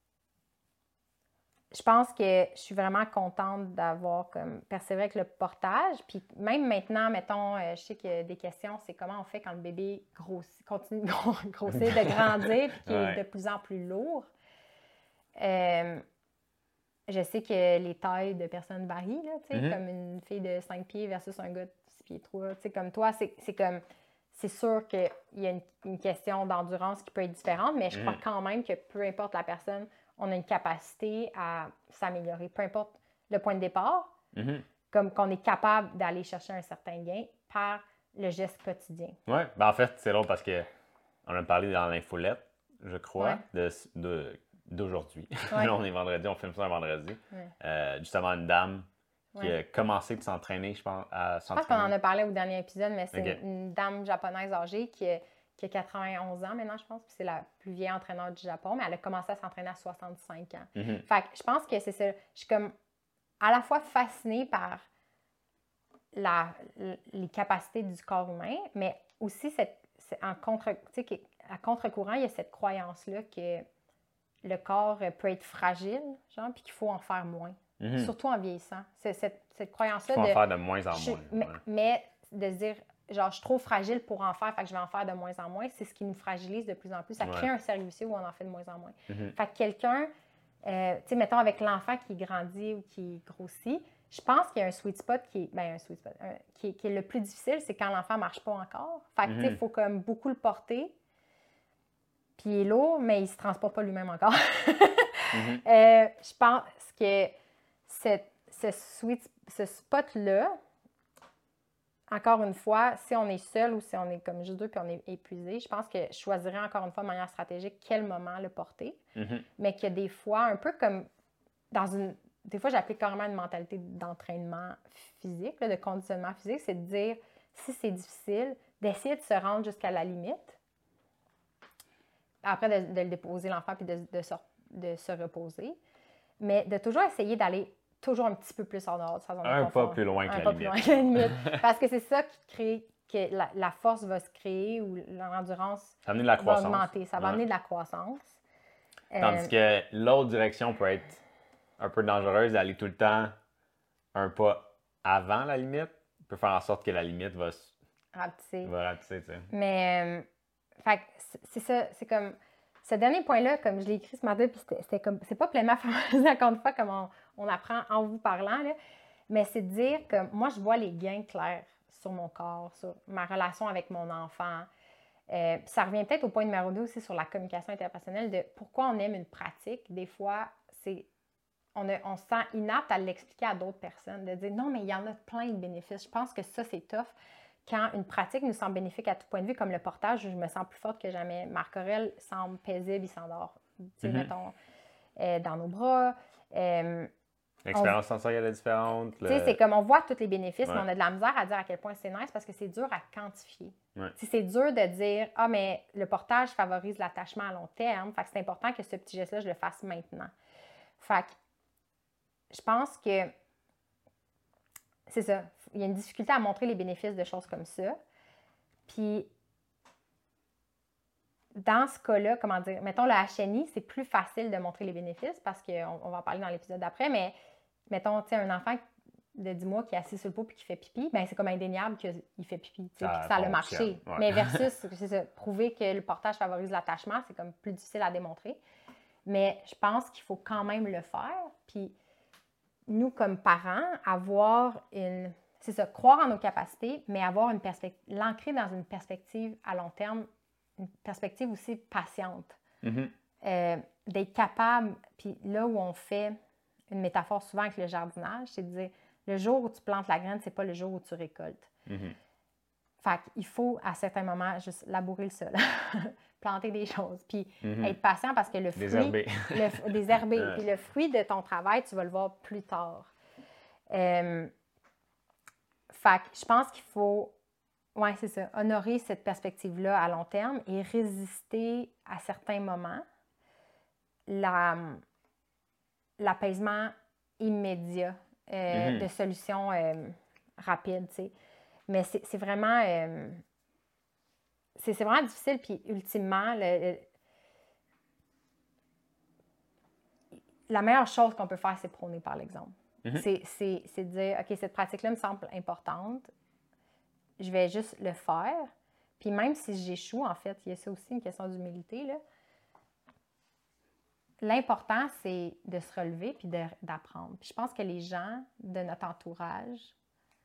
je pense que je suis vraiment contente d'avoir comme persévéré avec le portage. Puis même maintenant, mettons, euh, je sais qu'il y a des questions, c'est comment on fait quand le bébé grossit, continue de gros- grossir, de grandir, puis qu'il Ouais. est de plus en plus lourd. Euh, je sais que les tailles de personnes varient, là, tu sais, Mhm. comme une fille de cinq pieds versus un gars de six pieds trois. Tu sais, comme toi, c'est c'est comme... C'est sûr qu'il y a une, une question d'endurance qui peut être différente, mais je crois Mhm. quand même que peu importe la personne, on a une capacité à s'améliorer, peu importe le point de départ, Mhm. comme qu'on est capable d'aller chercher un certain gain par le geste quotidien. Ouais. Ben, en fait, c'est drôle parce que on a parlé dans l'infolette, je crois, Ouais. de, de- d'aujourd'hui. Ouais. Là, on est vendredi, on filme ça un vendredi. Ouais. Euh, justement, une dame qui Ouais. a commencé de s'entraîner, je pense, à Je pense qu'on s'entraîner. en a parlé au dernier épisode, mais c'est Ok. une, une dame japonaise âgée qui a, qui a quatre-vingt-onze ans maintenant, je pense, puis c'est la plus vieille entraîneur du Japon, mais elle a commencé à s'entraîner à soixante-cinq ans. Mhm. Fait que je pense que c'est ça. Je suis comme à la fois fascinée par la, les capacités du corps humain, mais aussi cette, c'est en contre, tu sais, à contre-courant, il y a cette croyance-là que le corps peut être fragile, genre, puis qu'il faut en faire moins. Mhm. Surtout en vieillissant. C'est cette, cette Il croyance-là faut en de... faire de moins en je- moins. mais, ouais. mais de se dire, genre, je suis trop fragile pour en faire, fait que je vais en faire de moins en moins, c'est ce qui nous fragilise de plus en plus. Ça crée Ouais. un cercle vicieux où on en fait de moins en moins. Mhm. Fait que quelqu'un, euh, tu sais, mettons avec l'enfant qui grandit ou qui grossit, je pense qu'il y a un sweet spot qui est, ben, un sweet spot, un- qui, est, qui est le plus difficile, c'est quand l'enfant ne marche pas encore. Fait que, tu sais, il Mhm. faut comme beaucoup le porter. Puis il est lourd, mais il ne se transporte pas lui-même encore. Mhm. Euh, je pense que cette, ce, sweet, ce spot-là, encore une fois, si on est seul ou si on est comme juste deux puis on est épuisé, je pense que je choisirais encore une fois de manière stratégique quel moment le porter. Mhm. Mais que des fois, un peu comme dans une... Des fois, j'applique carrément une mentalité d'entraînement physique, là, de conditionnement physique, c'est de dire, si c'est difficile, d'essayer de se rendre jusqu'à la limite. Après, de, de le déposer l'enfant puis de, de, se, de se reposer. Mais de toujours essayer d'aller toujours un petit peu plus en dehors de sa zone de Un confort. pas plus loin que un la pas limite. plus loin que la limite. Parce que c'est ça qui crée que la, la force va se créer ou l'endurance Ça va amener de la va croissance. augmenter. Ça va Ouais. amener de la croissance. Tandis Euh, que l'autre direction peut être un peu dangereuse, d'aller tout le temps un pas avant la limite, peut faire en sorte que la limite va, s- rapetisser. va rapetisser, tu sais. Mais, euh, fait que c'est c'est ça, c'est comme, ce dernier point-là, comme je l'ai écrit ce matin, puis c'était c'était comme, c'est pas pleinement formalisé encore une fois, comme on, on apprend en vous parlant, là, mais c'est de dire que moi, je vois les gains clairs sur mon corps, sur ma relation avec mon enfant. Euh, puis ça revient peut-être au point numéro deux aussi sur la communication interpersonnelle de pourquoi on aime une pratique. Des fois, c'est on, a- on se sent inapte à l'expliquer à d'autres personnes, de dire non, mais il y en a plein de bénéfices. Je pense que ça, c'est tough. Quand une pratique nous semble bénéfique à tout point de vue, comme le portage, où je me sens plus forte que jamais. Marc Aurèle semble paisible, il s'endort, tu sais, Mhm. mettons, euh, dans nos bras. Euh, L'expérience sensorielle est différente. tu sais, le- c'est comme on voit tous les bénéfices, Ouais. mais on a de la misère à dire à quel point c'est nice parce que c'est dur à quantifier. Ouais. Tu sais, c'est dur de dire ah, mais le portage favorise l'attachement à long terme. Fait que c'est important que ce petit geste-là, je le fasse maintenant. Fait que je pense que c'est ça. Il y a une difficulté à montrer les bénéfices de choses comme ça. Puis, dans ce cas-là, comment dire, mettons le H N I, c'est plus facile de montrer les bénéfices parce qu'on on va en parler dans l'épisode d'après, mais mettons, tu sais, un enfant de dix mois qui est assis sur le pot et qui fait pipi, ben c'est comme indéniable qu'il fait pipi, tu sais, Ça puis que ça a fonctionne, marché. ouais. Mais versus, c'est ça, prouver que le portage favorise l'attachement, c'est comme plus difficile à démontrer. Mais je pense qu'il faut quand même le faire. Puis, nous, comme parents, avoir une c'est ça, croire en nos capacités, mais avoir une perspective, l'ancrer dans une perspective à long terme, une perspective aussi patiente. Mm-hmm. Euh, d'être capable, puis là où on fait une métaphore souvent avec le jardinage, c'est de dire, le jour où tu plantes la graine, c'est pas le jour où tu récoltes. Mm-hmm. Fait qu'il faut, à certains moments, juste labourer le sol, planter des choses, puis Mm-hmm. être patient parce que le fruit... Désherber. le, désherber, puis le fruit de ton travail, tu vas le voir plus tard. Euh, fait que je pense qu'il faut, ouais, c'est ça, honorer cette perspective-là à long terme et résister à certains moments la, l'apaisement immédiat euh, Mm-hmm. de solutions euh, rapides, tu sais. Mais c'est, c'est vraiment... Euh, c'est, c'est vraiment difficile, puis ultimement, le, le, la meilleure chose qu'on peut faire, c'est prôner par l'exemple. Mm-hmm. C'est, c'est, c'est de dire, OK, cette pratique-là me semble importante, je vais juste le faire. Puis même si j'échoue, en fait, il y a ça aussi, une question d'humilité, là. L'important, c'est de se relever puis de, d'apprendre. Puis je pense que les gens de notre entourage,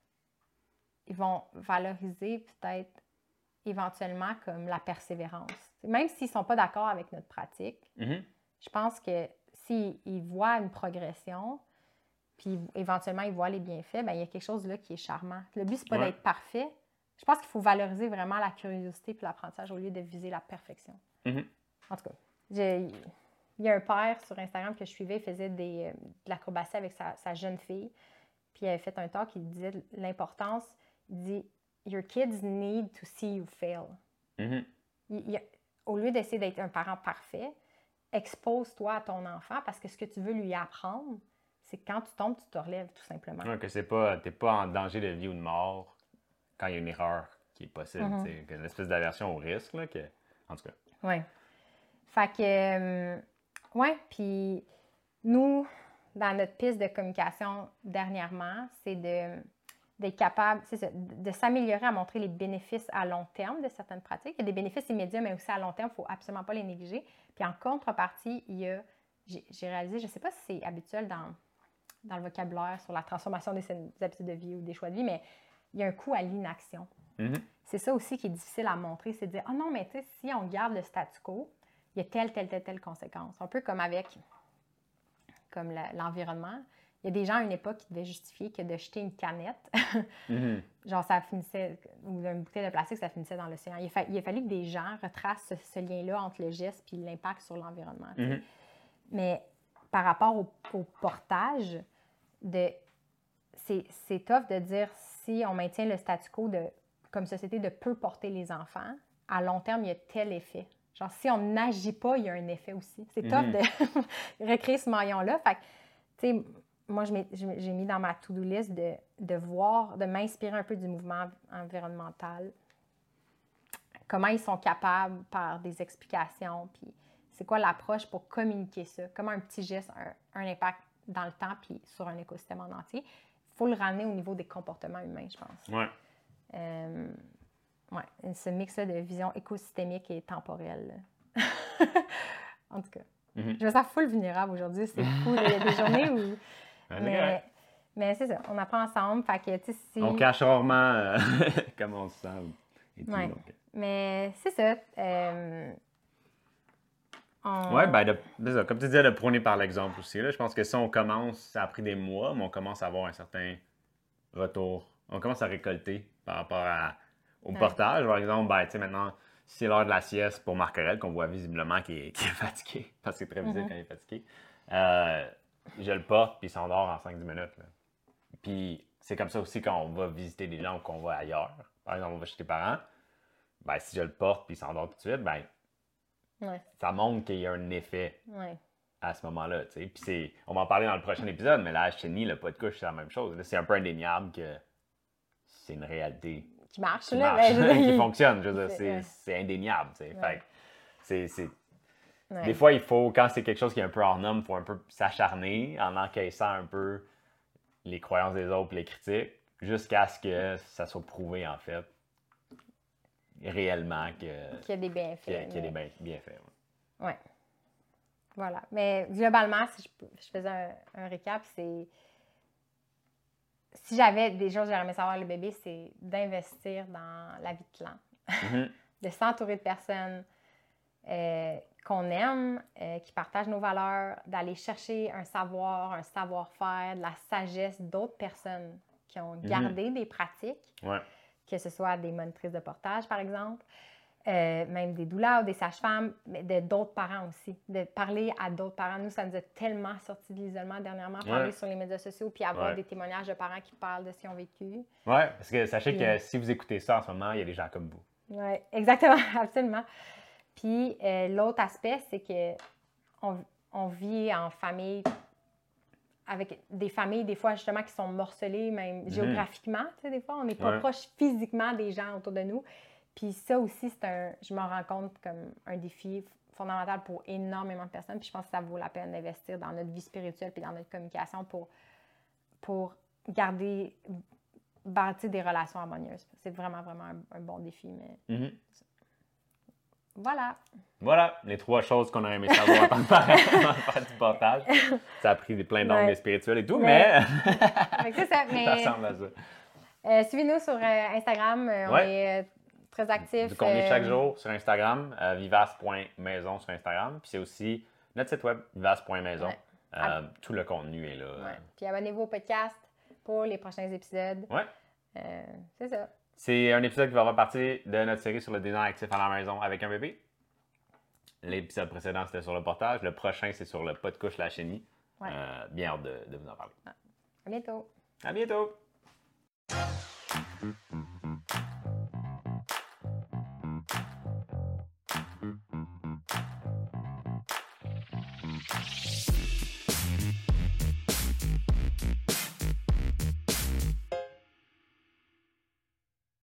ils vont valoriser peut-être éventuellement comme la persévérance. Même s'ils ne sont pas d'accord avec notre pratique, Mm-hmm. je pense que s'ils voient une progression, puis éventuellement ils voient les bienfaits, bien, il y a quelque chose là qui est charmant. Le but, c'est pas Ouais. d'être parfait. Je pense qu'il faut valoriser vraiment la curiosité puis l'apprentissage au lieu de viser la perfection. Mm-hmm. En tout cas, j'ai... il y a un père sur Instagram que je suivais, il faisait des, de l'acrobatie avec sa, sa jeune fille. Puis il avait fait un talk, il disait l'importance, il dit « Your kids need to see you fail. Mm-hmm. » il, il, Au lieu d'essayer d'être un parent parfait, expose-toi à ton enfant parce que ce que tu veux lui apprendre, c'est que quand tu tombes, tu te relèves tout simplement. Ouais, que c'est pas, t'es pas en danger de vie ou de mort quand il y a une erreur qui est possible. Mm-hmm. C'est une espèce d'aversion au risque, là, que, en tout cas. Oui. Fait que, euh, ouais, puis nous, dans notre piste de communication dernièrement, c'est de, d'être capable, c'est ça, de s'améliorer à montrer les bénéfices à long terme de certaines pratiques. Il y a des bénéfices immédiats, mais aussi à long terme, il ne faut absolument pas les négliger. Puis en contrepartie, il y a, j'ai, j'ai réalisé, je ne sais pas si c'est habituel dans, dans le vocabulaire sur la transformation des, des habitudes de vie ou des choix de vie, mais il y a un coût à l'inaction. Mm-hmm. C'est ça aussi qui est difficile à montrer, c'est de dire, ah oh non, mais tu sais, si on garde le statu quo, il y a telle, telle, telle, telle conséquence. Un peu comme avec comme la, l'environnement. Il y a des gens à une époque qui devaient justifier que de jeter une canette, Mm-hmm. genre ça finissait, ou une bouteille de plastique, ça finissait dans l'océan. Il a, fa- il a fallu que des gens retracent ce, ce lien-là entre le geste et l'impact sur l'environnement. Mm-hmm. Mais par rapport au, au portage, de, c'est, c'est tough de dire si on maintient le statu quo de, comme société de peu porter les enfants, à long terme, il y a tel effet. Genre, si on n'agit pas, il y a un effet aussi. C'est tough mm-hmm. de recréer ce maillon-là. Fait que, tu sais, moi, je j'ai mis dans ma to-do list de, de voir, de m'inspirer un peu du mouvement environnemental. Comment ils sont capables, par des explications, puis c'est quoi l'approche pour communiquer ça? Comment un petit geste a un, un impact dans le temps puis sur un écosystème en entier? Il faut le ramener au niveau des comportements humains, je pense. Ouais. Euh, ouais, ce mix-là de vision écosystémique et temporelle. En tout cas, mm-hmm. je me sens full vulnérable aujourd'hui. C'est fou. Il y a des journées où... mais, mais c'est ça, on apprend ensemble. Fait que, tu sais, si... On cache rarement euh, comment on se sent. Et tout, ouais. donc. Mais c'est ça. Euh, on... Oui, ben, de, de, comme tu disais, de prôner par l'exemple aussi. Là. Je pense que si on commence, ça a pris des mois, mais on commence à avoir un certain retour. On commence à récolter par rapport à, au ouais. portage. Par exemple, ben, tu sais, maintenant, si c'est l'heure de la sieste pour Marc-Aurèle, qu'on voit visiblement qu'il est, qu'il est fatigué, parce que c'est très visible mm-hmm. quand il est fatigué, euh, je le porte, puis il s'endort en cinq à dix minutes. Là. Puis c'est comme ça aussi quand on va visiter des gens ou qu'on va ailleurs. Par exemple, on va chez tes parents. Ben, si je le porte, puis il s'endort tout de suite, ben, ouais. ça montre qu'il y a un effet ouais. à ce moment-là. T'sais. Puis c'est, on va en parler dans le prochain épisode, mais la chenille, le pas de couche, c'est la même chose. Là, c'est un peu indéniable que c'est une réalité qui marche, qui, là, marche, ben, qui fonctionne. Je veux dire, c'est, c'est, ouais. c'est indéniable. Ouais. Fait, c'est, c'est... Ouais. Des fois, il faut, quand c'est quelque chose qui est un peu hors norme, il faut un peu s'acharner en encaissant un peu les croyances des autres et les critiques, jusqu'à ce que ça soit prouvé, en fait, réellement que, qu'il y a des bienfaits. Qu'il y a, qu'il y a mais... des bienfaits. Oui. Ouais. Voilà. Mais globalement, si je, je faisais un, un récap, c'est si j'avais des choses que j'aurais aimé savoir le bébé, c'est d'investir dans la vie de clan. Mm-hmm. De s'entourer de personnes euh, qu'on aime, euh, qui partagent nos valeurs, d'aller chercher un savoir, un savoir-faire, de la sagesse d'autres personnes qui ont gardé mm-hmm. des pratiques, ouais. que ce soit des monitrices de portage, par exemple, euh, même des doulas ou des sages-femmes, mais de d'autres parents aussi, de parler à d'autres parents. Nous, ça nous a tellement sorti de l'isolement dernièrement, parler ouais. sur les médias sociaux, puis avoir ouais. des témoignages de parents qui parlent de ce qu'ils ont vécu. Oui, parce que sachez puis, que si vous écoutez ça en ce moment, il y a des gens comme vous. Oui, exactement, absolument. Puis euh, l'autre aspect, c'est que on, on vit en famille, avec des familles, des fois, justement, qui sont morcelées, même mm-hmm. géographiquement, tu sais, des fois, on n'est pas ouais. proche physiquement des gens autour de nous. Puis ça aussi, c'est un, je m'en rends compte comme un défi fondamental pour énormément de personnes. Puis je pense que ça vaut la peine d'investir dans notre vie spirituelle puis dans notre communication pour, pour garder, bâtir des relations harmonieuses. C'est vraiment, vraiment un, un bon défi, mais... Mm-hmm. Voilà. Voilà, les trois choses qu'on a aimé savoir en tant que parent, faire du portage. Ça a pris plein d'angles ouais. spirituels et tout, mais... mais... c'est ça, mais... ça ressemble à ça. Euh, suivez-nous sur euh, Instagram. Euh, on ouais. est euh, très actifs. Du contenu euh... chaque jour sur Instagram, euh, vivace point maison sur Instagram. Puis c'est aussi notre site web, vivace point maison. Ouais. Euh, tout le contenu est là. Ouais. Puis abonnez-vous au podcast pour les prochains épisodes. Ouais. Euh, c'est ça. C'est un épisode qui va repartir de notre série sur le design actif à la maison avec un bébé. L'épisode précédent, c'était sur le portage. Le prochain, c'est sur le pas de couche la chenille. Ouais. Euh, bien hâte de, de vous en parler. À bientôt. À bientôt.